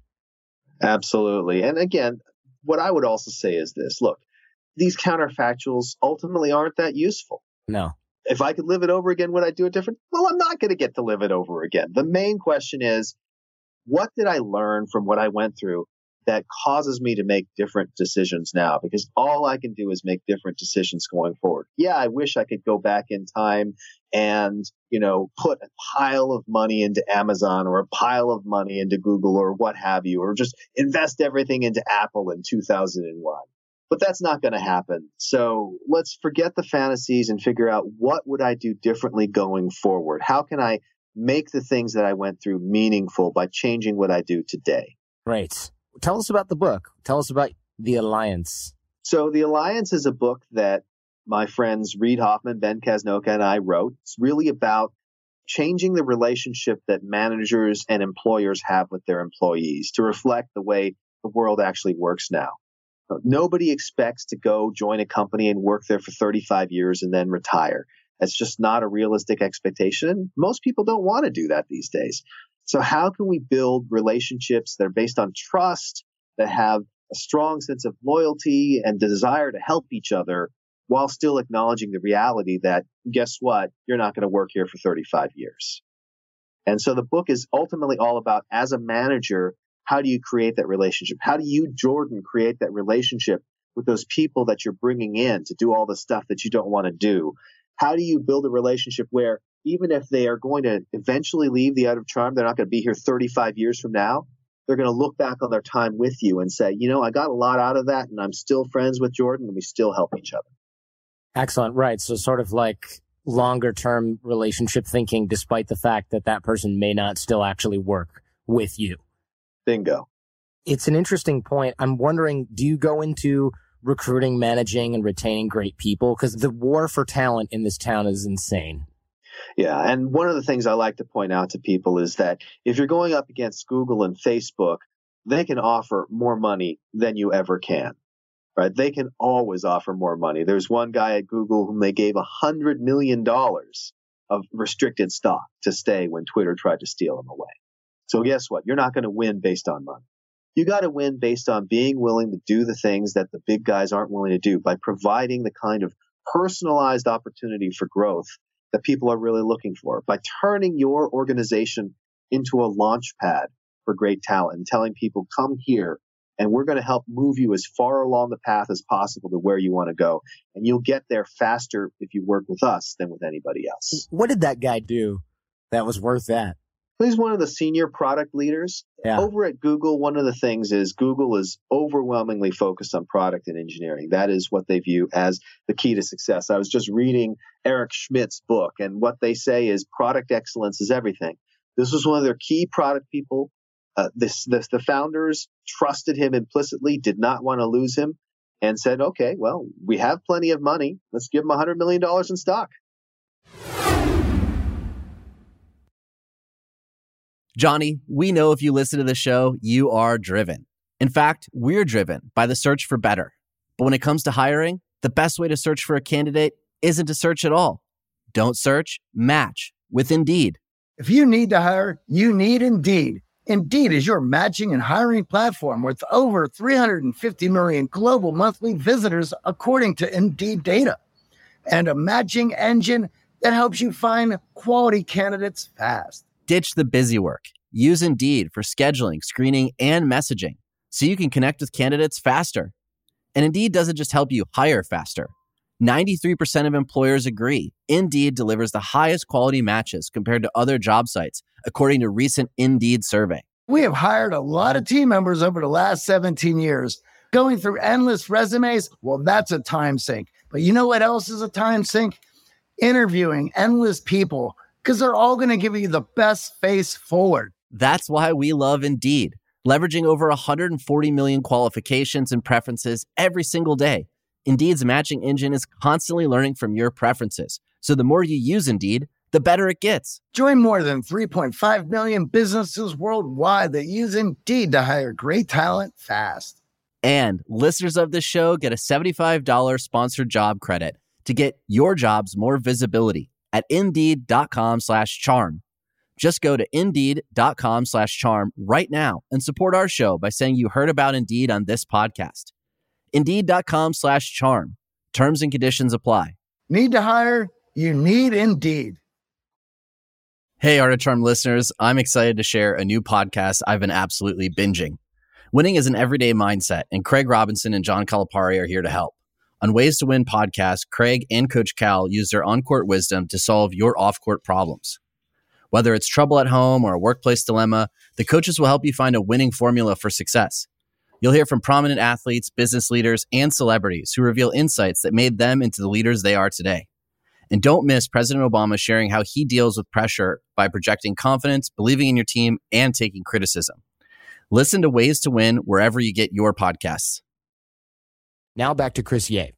Absolutely. And again, what I would also say is this, look, these counterfactuals ultimately aren't that useful. No. If I could live it over again, would I do it different? Well, I'm not going to get to live it over again. The main question is, what did I learn from what I went through that causes me to make different decisions now? Because all I can do is make different decisions going forward. Yeah, I wish I could go back in time and, put a pile of money into Amazon or a pile of money into Google or what have you, or just invest everything into Apple in 2001. But that's not going to happen. So let's forget the fantasies and figure out what would I do differently going forward? How can I make the things that I went through meaningful by changing what I do today? Right. Tell us about the book. Tell us about The Alliance. So The Alliance is a book that my friends Reid Hoffman, Ben Casnocha, and I wrote. It's really about changing the relationship that managers and employers have with their employees to reflect the way the world actually works now. Nobody expects to go join a company and work there for 35 years and then retire. That's just not a realistic expectation. Most people don't want to do that these days. So how can we build relationships that are based on trust, that have a strong sense of loyalty and desire to help each other while still acknowledging the reality that, guess what, you're not going to work here for 35 years. And so the book is ultimately all about, as a manager, how do you create that relationship? How do you, Jordan, create that relationship with those people that you're bringing in to do all the stuff that you don't want to do? How do you build a relationship where even if they are going to eventually leave the Art of Charm, they're not going to be here 35 years from now. They're going to look back on their time with you and say, I got a lot out of that and I'm still friends with Jordan and we still help each other. Excellent. Right. So sort of like longer term relationship thinking, despite the fact that that person may not still actually work with you. Bingo. It's an interesting point. I'm wondering, do you go into recruiting, managing, and retaining great people? Because the war for talent in this town is insane. Yeah. And one of the things I like to point out to people is that if you're going up against Google and Facebook, they can offer more money than you ever can, right? They can always offer more money. There's one guy at Google whom they gave $100 million of restricted stock to stay when Twitter tried to steal him away. So guess what? You're not going to win based on money. You got to win based on being willing to do the things that the big guys aren't willing to do by providing the kind of personalized opportunity for growth that people are really looking for, by turning your organization into a launch pad for great talent and telling people, come here and we're going to help move you as far along the path as possible to where you want to go. And you'll get there faster if you work with us than with anybody else. What did that guy do that was worth that? He's one of the senior product leaders. Yeah. Over at Google, one of the things is Google is overwhelmingly focused on product and engineering. That is what they view as the key to success. I was just reading Eric Schmidt's book, and what they say is product excellence is everything. This was one of their key product people. The founders trusted him implicitly, did not want to lose him, and said, okay, well, we have plenty of money. Let's give him $100 million in stock. Johnny, we know if you listen to the show, you are driven. In fact, we're driven by the search for better. But when it comes to hiring, the best way to search for a candidate isn't to search at all. Don't search, match with Indeed. If you need to hire, you need Indeed. Indeed is your matching and hiring platform with over 350 million global monthly visitors, according to Indeed data, and a matching engine that helps you find quality candidates fast. Ditch the busy work. Use Indeed for scheduling, screening, and messaging so you can connect with candidates faster. And Indeed doesn't just help you hire faster. 93% of employers agree Indeed delivers the highest quality matches compared to other job sites, according to a recent Indeed survey. We have hired a lot of team members over the last 17 years. Going through endless resumes, well, that's a time sink. But you know what else is a time sink? Interviewing endless people, because they're all going to give you the best face forward. That's why we love Indeed, leveraging over 140 million qualifications and preferences every single day. Indeed's matching engine is constantly learning from your preferences. So the more you use Indeed, the better it gets. Join more than 3.5 million businesses worldwide that use Indeed to hire great talent fast. And listeners of this show get a $75 sponsored job credit to get your jobs more visibility at Indeed.com/charm. Just go to Indeed.com/charm right now and support our show by saying you heard about Indeed on this podcast. Indeed.com/charm. Terms and conditions apply. Need to hire? You need Indeed. Hey, Art of Charm listeners, I'm excited to share a new podcast I've been absolutely binging. Winning is an everyday mindset, and Craig Robinson and John Calipari are here to help. On Ways to Win podcast, Craig and Coach Cal use their on-court wisdom to solve your off-court problems. Whether it's trouble at home or a workplace dilemma, the coaches will help you find a winning formula for success. You'll hear from prominent athletes, business leaders, and celebrities who reveal insights that made them into the leaders they are today. And don't miss President Obama sharing how he deals with pressure by projecting confidence, believing in your team, and taking criticism. Listen to Ways to Win wherever you get your podcasts. Now back to Chris Ye.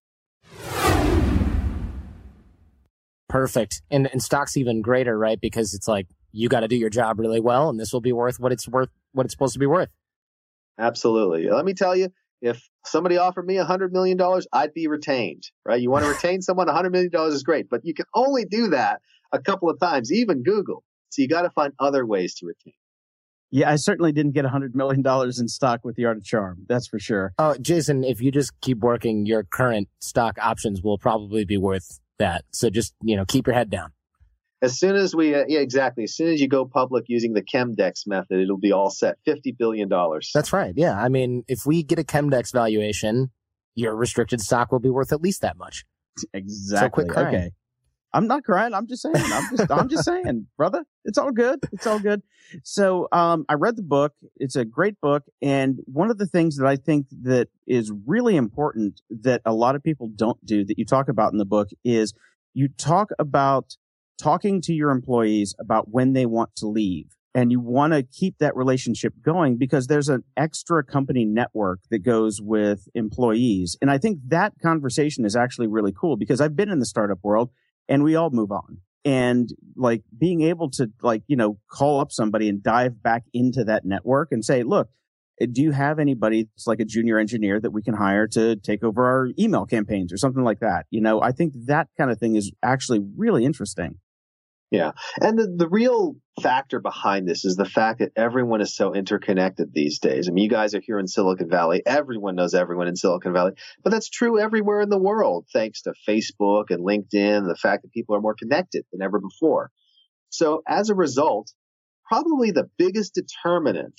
Perfect. And stock's even greater, right? Because it's like, you got to do your job really well, and this will be worth what it's supposed to be worth. Absolutely. Let me tell you, if somebody offered me $100 million, I'd be retained, right? You want to retain someone, $100 million is great, but you can only do that a couple of times, even Google. So you got to find other ways to retain. Yeah, I certainly didn't get $100 million in stock with the Art of Charm. That's for sure. Oh, Jason, if you just keep working, your current stock options will probably be worth that. So just, keep your head down. As soon as exactly. As soon as you go public using the Chemdex method, it'll be all set. $50 billion. That's right. Yeah. I mean, if we get a Chemdex valuation, your restricted stock will be worth at least that much. Exactly. So quit crying. Okay. I'm not crying. I'm just saying. I'm just saying, brother. It's all good. It's all good. So, I read the book. It's a great book. And one of the things that I think that is really important that a lot of people don't do that you talk about in the book is you talk about talking to your employees about when they want to leave. And you want to keep that relationship going because there's an extra company network that goes with employees. And I think that conversation is actually really cool because I've been in the startup world and we all move on. And like being able to call up somebody and dive back into that network and say, look, do you have anybody that's like a junior engineer that we can hire to take over our email campaigns or something like that? I think that kind of thing is actually really interesting. Yeah. And the real factor behind this is the fact that everyone is so interconnected these days. I mean, you guys are here in Silicon Valley. Everyone knows everyone in Silicon Valley, but that's true everywhere in the world, thanks to Facebook and LinkedIn, and the fact that people are more connected than ever before. So as a result, probably the biggest determinant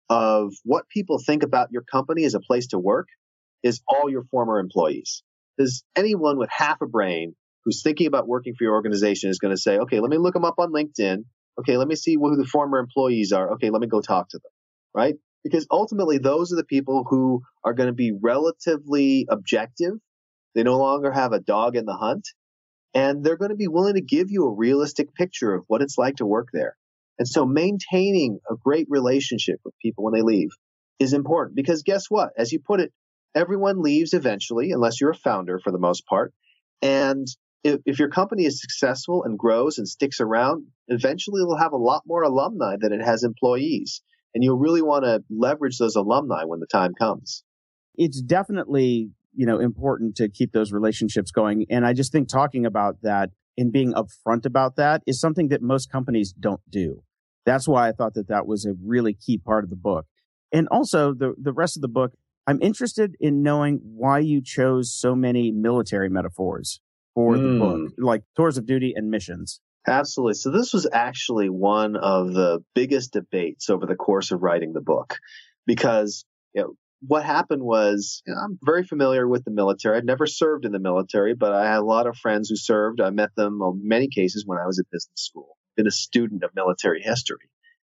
of what people think about your company as a place to work is all your former employees. Because anyone with half a brain who's thinking about working for your organization is going to say, okay, let me look them up on LinkedIn. Okay, let me see who the former employees are. Okay, let me go talk to them, right? Because ultimately, those are the people who are going to be relatively objective. They no longer have a dog in the hunt, and they're going to be willing to give you a realistic picture of what it's like to work there. And so maintaining a great relationship with people when they leave is important because guess what? As you put it, everyone leaves eventually, unless you're a founder for the most part. And if your company is successful and grows and sticks around, eventually it'll have a lot more alumni than it has employees. And you'll really want to leverage those alumni when the time comes. It's definitely, important to keep those relationships going. And I just think talking about that and being upfront about that is something that most companies don't do. That's why I thought that was a really key part of the book. And also the rest of the book, I'm interested in knowing why you chose so many military metaphors for the book, like tours of duty and missions. Absolutely. So this was actually one of the biggest debates over the course of writing the book, because what happened was I'm very familiar with the military. I'd never served in the military, but I had a lot of friends who served. I met them in many cases when I was at business school. Been a student of military history.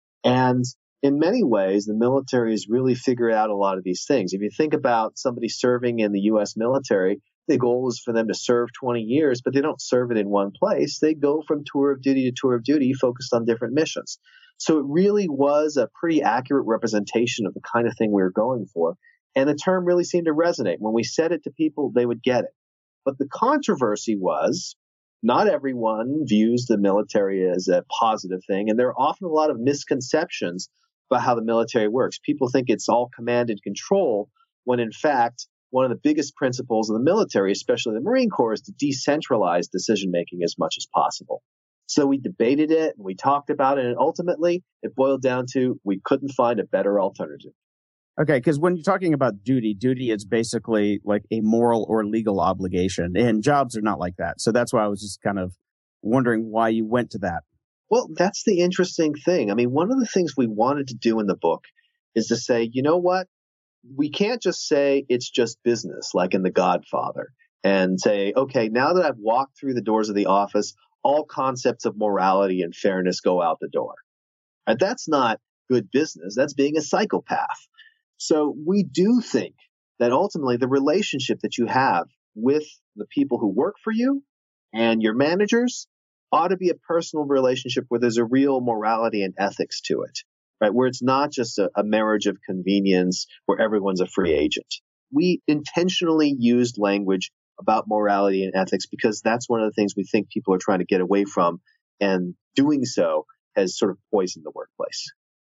And in many ways, the military has really figured out a lot of these things. If you think about somebody serving in the U.S. military, the goal is for them to serve 20 years, but they don't serve it in one place. They go from tour of duty to tour of duty, focused on different missions. So it really was a pretty accurate representation of the kind of thing we were going for. And the term really seemed to resonate. When we said it to people, they would get it. But the controversy was not everyone views the military as a positive thing. And there are often a lot of misconceptions about how the military works. People think it's all command and control, when in fact, one of the biggest principles of the military, especially the Marine Corps, is to decentralize decision-making as much as possible. So we debated it and we talked about it, and ultimately it boiled down to we couldn't find a better alternative. Okay, because when you're talking about duty is basically like a moral or legal obligation, and jobs are not like that. So that's why I was just kind of wondering why you went to that. Well, that's the interesting thing. I mean, one of the things we wanted to do in the book is to say, you know what? We can't just say it's just business, like in The Godfather, and say, okay, now that I've walked through the doors of the office, all concepts of morality and fairness go out the door. And that's not good business. That's being a psychopath. So we do think that ultimately the relationship that you have with the people who work for you and your managers ought to be a personal relationship where there's a real morality and ethics to it, right? Where it's not just a marriage of convenience where everyone's a free agent. We intentionally used language about morality and ethics because that's one of the things we think people are trying to get away from, and doing so has sort of poisoned the workplace.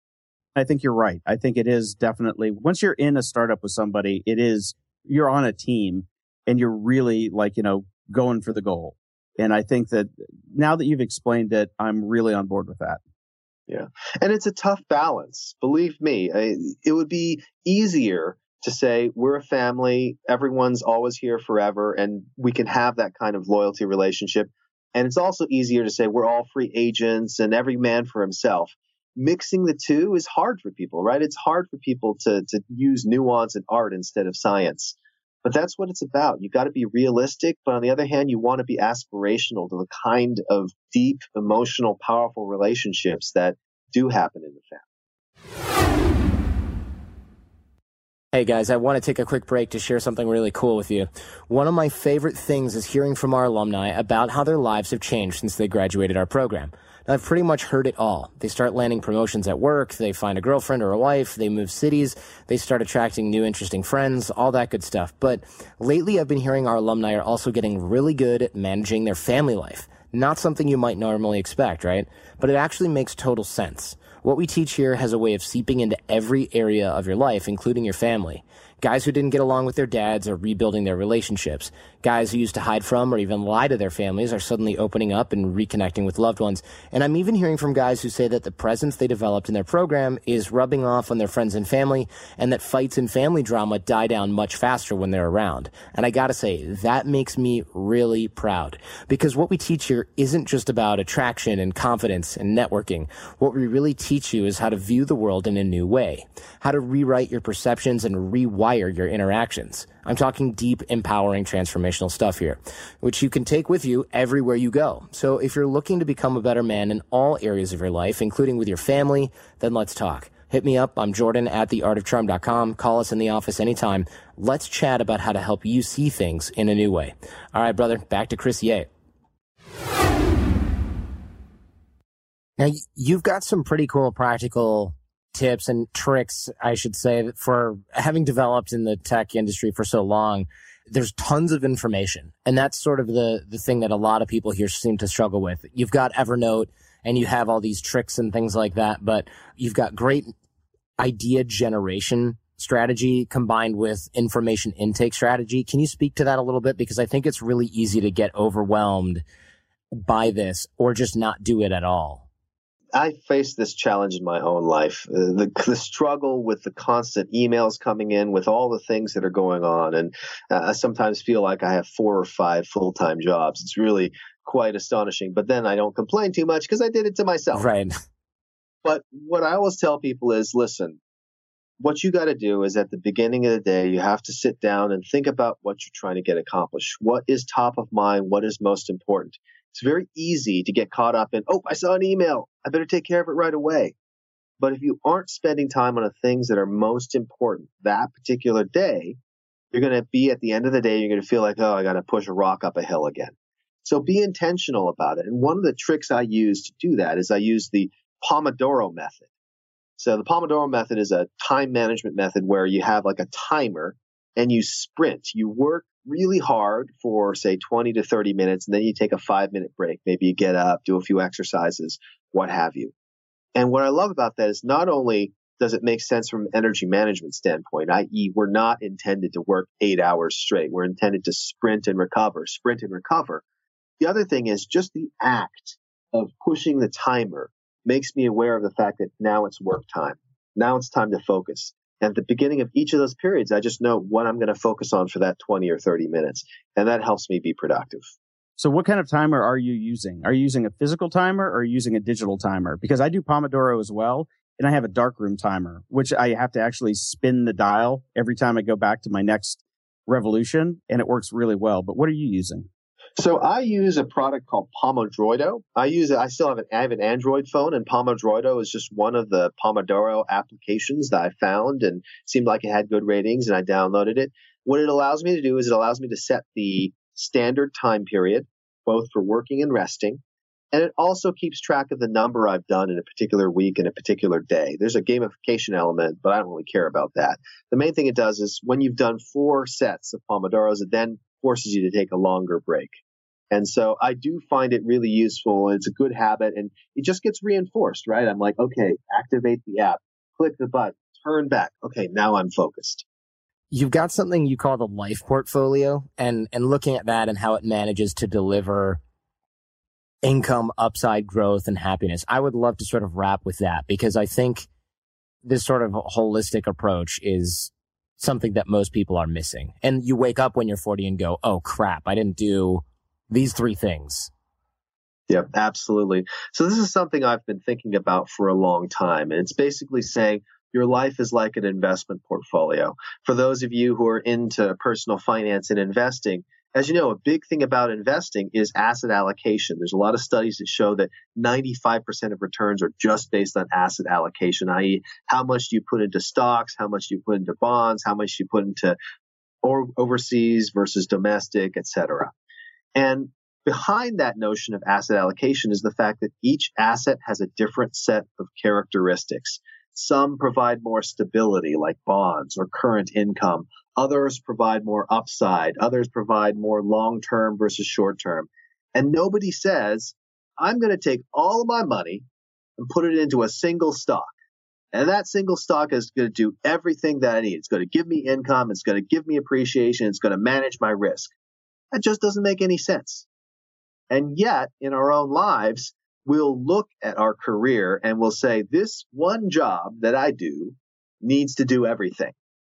I think you're right. I think it is definitely, once you're in a startup with somebody, you're on a team and you're really going for the goal. And I think that now that you've explained it, I'm really on board with that. Yeah. And it's a tough balance. Believe me, it would be easier to say we're a family, everyone's always here forever, and we can have that kind of loyalty relationship. And it's also easier to say we're all free agents and every man for himself. Mixing the two is hard for people, right? It's hard for people to use nuance and art instead of science. But that's what it's about. You got to be realistic, but on the other hand, you want to be aspirational to the kind of deep, emotional, powerful relationships that do happen in the family. Hey guys, I want to take a quick break to share something really cool with you. One of my favorite things is hearing from our alumni about how their lives have changed since they graduated our program. Now, I've pretty much heard it all. They start landing promotions at work, they find a girlfriend or a wife, they move cities, they start attracting new interesting friends, all that good stuff. But lately I've been hearing our alumni are also getting really good at managing their family life. Not something you might normally expect, right? But it actually makes total sense. What we teach here has a way of seeping into every area of your life, including your family. Guys who didn't get along with their dads are rebuilding their relationships. Guys who used to hide from or even lie to their families are suddenly opening up and reconnecting with loved ones. And I'm even hearing from guys who say that the presence they developed in their program is rubbing off on their friends and family, and that fights and family drama die down much faster when they're around. And I gotta say, that makes me really proud. Because what we teach here isn't just about attraction and confidence and networking. What we really teach you is how to view the world in a new way. How to rewrite your perceptions and rewire your interactions. I'm talking deep, empowering, transformational stuff here, which you can take with you everywhere you go. So if you're looking to become a better man in all areas of your life, including with your family, then let's talk. Hit me up. I'm Jordan at theartofcharm.com. Call us in the office anytime. Let's chat about how to help you see things in a new way. All right, brother, back to Chris Ye. Now, you've got some pretty cool practical tips and tricks, I should say, for having developed in the tech industry for so long. There's tons of information. And that's sort of the thing that a lot of people here seem to struggle with. You've got Evernote and you have all these tricks and things like that, but you've got great idea generation strategy combined with information intake strategy. Can you speak to that a little bit? Because I think it's really easy to get overwhelmed by this or just not do it at all. I faced this challenge in my own life, the struggle with the constant emails coming in with all the things that are going on. And I sometimes feel like I have 4 or 5 full-time jobs. It's really quite astonishing. But then I don't complain too much because I did it to myself. Right. But what I always tell people is, listen, what you got to do is at the beginning of the day, you have to sit down and think about what you're trying to get accomplished. What is top of mind? What is most important? It's very easy to get caught up in, oh, I saw an email. I better take care of it right away. But if you aren't spending time on the things that are most important that particular day, you're going to be at the end of the day, you're going to feel like, oh, I got to push a rock up a hill again. So be intentional about it. And one of the tricks I use to do that is I use the Pomodoro method. So the Pomodoro method is a time management method where you have like a timer and you sprint. You work really hard for, say, 20 to 30 minutes, and then you take a 5-minute break. Maybe you get up, do a few exercises, what have you. And what I love about that is not only does it make sense from an energy management standpoint, i.e., we're not intended to work 8 hours straight. We're intended to sprint and recover. The other thing is just the act of pushing the timer makes me aware of the fact that now it's work time. Now it's time to focus. And at the beginning of each of those periods, I just know what I'm going to focus on for that 20 or 30 minutes. And that helps me be productive. So what kind of timer are you using? Are you using a physical timer or are you using a digital timer? Because I do Pomodoro as well, and I have a darkroom timer, which I have to actually spin the dial every time I go back to my next revolution, and it works really well. But what are you using? So I use a product called Pomodoro. I have an Android phone, and Pomodoro is just one of the Pomodoro applications that I found and seemed like it had good ratings, and I downloaded it. What it allows me to do is it allows me to set the standard time period, both for working and resting. And it also keeps track of the number I've done in a particular week and a particular day. There's a gamification element, but I don't really care about that. The main thing it does is when you've done 4 sets of Pomodoros, it then forces you to take a longer break. And so I do find it really useful. It's a good habit, and it just gets reinforced, right? I'm like, okay, activate the app, click the button, turn back. Okay, now I'm focused. You've got something you call the life portfolio, and looking at that and how it manages to deliver income, upside, growth, and happiness. I would love to sort of wrap with that, because I think this sort of holistic approach is something that most people are missing. And you wake up when you're 40 and go, oh crap, I didn't do these 3 things. Yep, absolutely. So this is something I've been thinking about for a long time. And it's basically saying your life is like an investment portfolio. For those of you who are into personal finance and investing, as you know, a big thing about investing is asset allocation. There's a lot of studies that show that 95% of returns are just based on asset allocation, i.e., how much do you put into stocks, how much do you put into bonds, how much do you put into overseas versus domestic, et cetera. And behind that notion of asset allocation is the fact that each asset has a different set of characteristics. Some provide more stability, like bonds or current income. Others provide more upside. Others provide more long-term versus short-term. And nobody says, I'm going to take all of my money and put it into a single stock. And that single stock is going to do everything that I need. It's going to give me income. It's going to give me appreciation. It's going to manage my risk. That just doesn't make any sense. And yet, in our own lives, we'll look at our career and we'll say, this one job that I do needs to do everything.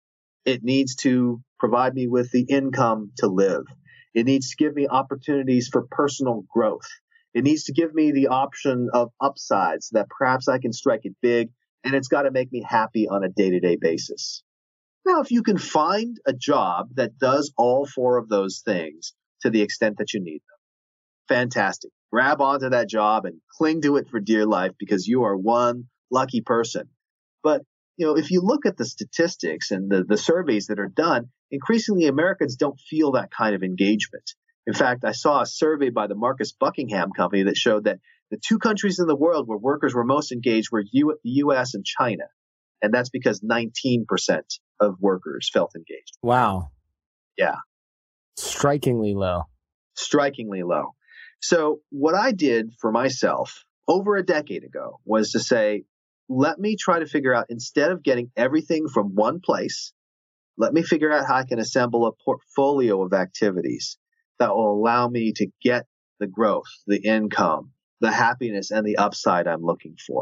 It needs to provide me with the income to live. It needs to give me opportunities for personal growth. It needs to give me the option of upsides so that perhaps I can strike it big, and it's got to make me happy on a day-to-day basis. Now, if you can find a job that does all four of those things to the extent that you need them, fantastic. Grab onto that job and cling to it for dear life because you are one lucky person. But if you look at the statistics and the surveys that are done, increasingly Americans don't feel that kind of engagement. In fact, I saw a survey by the Marcus Buckingham Company that showed that the two countries in the world where workers were most engaged were the U.S. and China. And that's because 19% of workers felt engaged. Wow. Yeah. Strikingly low. Strikingly low. So what I did for myself over a decade ago was to say, let me try to figure out, instead of getting everything from one place, let me figure out how I can assemble a portfolio of activities that will allow me to get the growth, the income, the happiness, and the upside I'm looking for.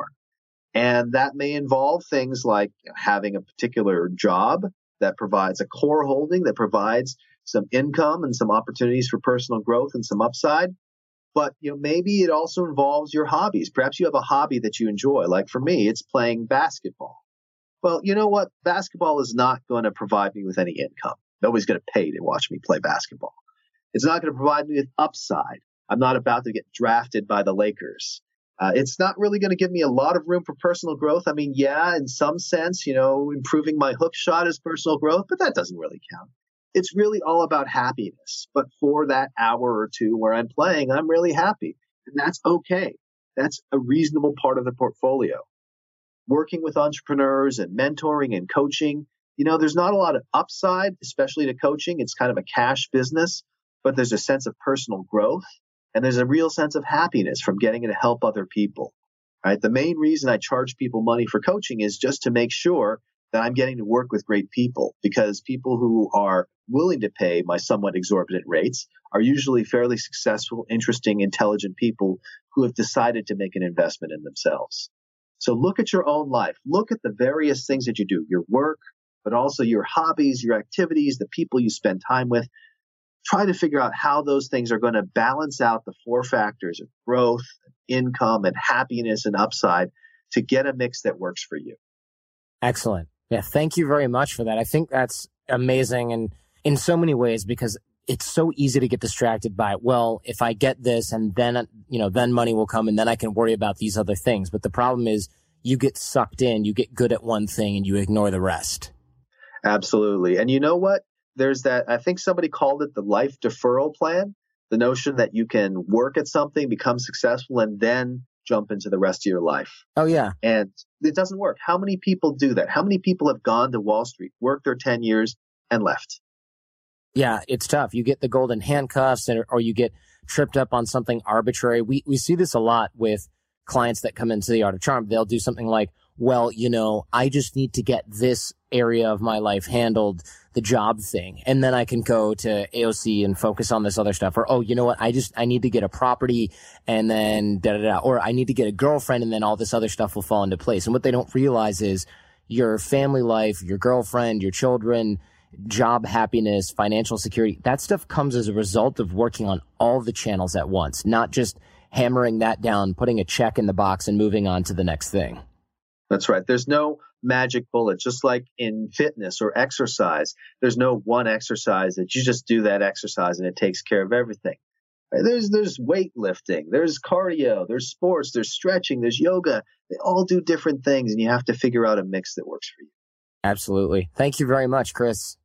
And that may involve things like having a particular job that provides a core holding, that provides some income and some opportunities for personal growth and some upside. But maybe it also involves your hobbies. Perhaps you have a hobby that you enjoy. Like for me, it's playing basketball. Well, you know what? Basketball is not going to provide me with any income. Nobody's going to pay to watch me play basketball. It's not going to provide me with upside. I'm not about to get drafted by the Lakers. It's not really going to give me a lot of room for personal growth. I mean, yeah, in some sense, improving my hook shot is personal growth, but that doesn't really count. It's really all about happiness. But for that hour or two where I'm playing, I'm really happy. And that's okay. That's a reasonable part of the portfolio. Working with entrepreneurs and mentoring and coaching, there's not a lot of upside, especially to coaching. It's kind of a cash business, but there's a sense of personal growth. And there's a real sense of happiness from getting to help other people. Right? The main reason I charge people money for coaching is just to make sure that I'm getting to work with great people, because people who are willing to pay my somewhat exorbitant rates are usually fairly successful, interesting, intelligent people who have decided to make an investment in themselves. So look at your own life. Look at the various things that you do, your work, but also your hobbies, your activities, the people you spend time with. Try to figure out how those things are going to balance out the four factors of growth, income, and happiness and upside to get a mix that works for you. Excellent. Yeah, thank you very much for that. I think that's amazing, and in so many ways, because it's so easy to get distracted by, well, if I get this and then, then money will come and then I can worry about these other things. But the problem is you get sucked in, you get good at one thing and you ignore the rest. Absolutely. And you know what? There's that, I think somebody called it the life deferral plan, the notion that you can work at something, become successful, and then jump into the rest of your life. Oh, yeah. And it doesn't work. How many people do that? How many people have gone to Wall Street, worked their 10 years, and left? Yeah, it's tough. You get the golden handcuffs or you get tripped up on something arbitrary. We see this a lot with clients that come into the Art of Charm. They'll do something like, well, I just need to get this area of my life handled, the job thing, and then I can go to AOC and focus on this other stuff. Or, oh, you know what? I need to get a property and then or I need to get a girlfriend and then all this other stuff will fall into place. And what they don't realize is your family life, your girlfriend, your children, job happiness, financial security, that stuff comes as a result of working on all the channels at once, not just hammering that down, putting a check in the box and moving on to the next thing. That's right. There's no magic bullet, just like in fitness or exercise. There's no one exercise that you just do that exercise and it takes care of everything. There's weightlifting, there's cardio, there's sports, there's stretching, there's yoga. They all do different things, and you have to figure out a mix that works for you. Absolutely. Thank you very much, Chris.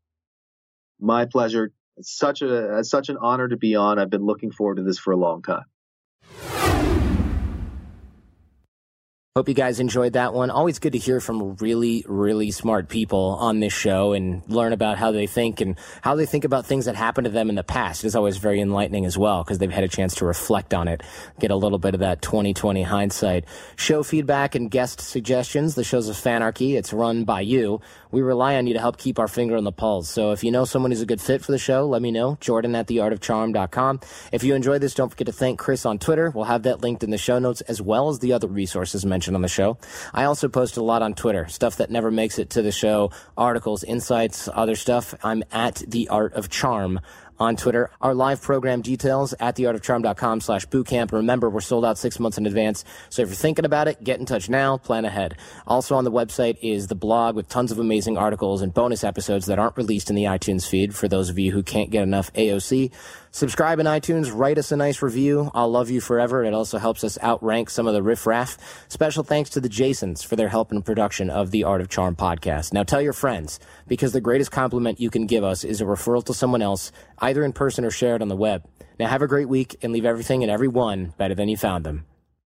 My pleasure. It's such an honor to be on. I've been looking forward to this for a long time. Hope you guys enjoyed that one. Always good to hear from really, really smart people on this show and learn about how they think and how they think about things that happened to them in the past. It's always very enlightening as well because they've had a chance to reflect on it, get a little bit of that 2020 hindsight. Show feedback and guest suggestions. The show's a fanarchy. It's run by you. We rely on you to help keep our finger on the pulse. So if you know someone who's a good fit for the show, let me know. Jordan@theartofcharm.com. If you enjoyed this, don't forget to thank Chris on Twitter. We'll have that linked in the show notes as well as the other resources mentioned on the show. I also post a lot on Twitter, stuff that never makes it to the show, articles, insights, other stuff. I'm at The Art of Charm on Twitter. Our live program details at theartofcharm.com/bootcamp. Remember, we're sold out 6 months in advance. So if you're thinking about it, get in touch now, plan ahead. Also on the website is the blog with tons of amazing articles and bonus episodes that aren't released in the iTunes feed for those of you who can't get enough AOC. Subscribe in iTunes, write us a nice review. I'll love you forever. It also helps us outrank some of the riffraff. Special thanks to the Jasons for their help in production of the Art of Charm podcast. Now tell your friends, because the greatest compliment you can give us is a referral to someone else, either in person or shared on the web. Now have a great week and leave everything and everyone better than you found them.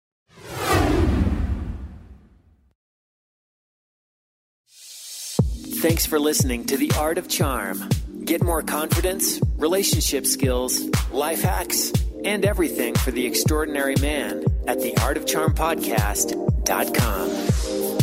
Thanks for listening to The Art of Charm. Get more confidence, relationship skills, life hacks, and everything for the extraordinary man at theartofcharmpodcast.com.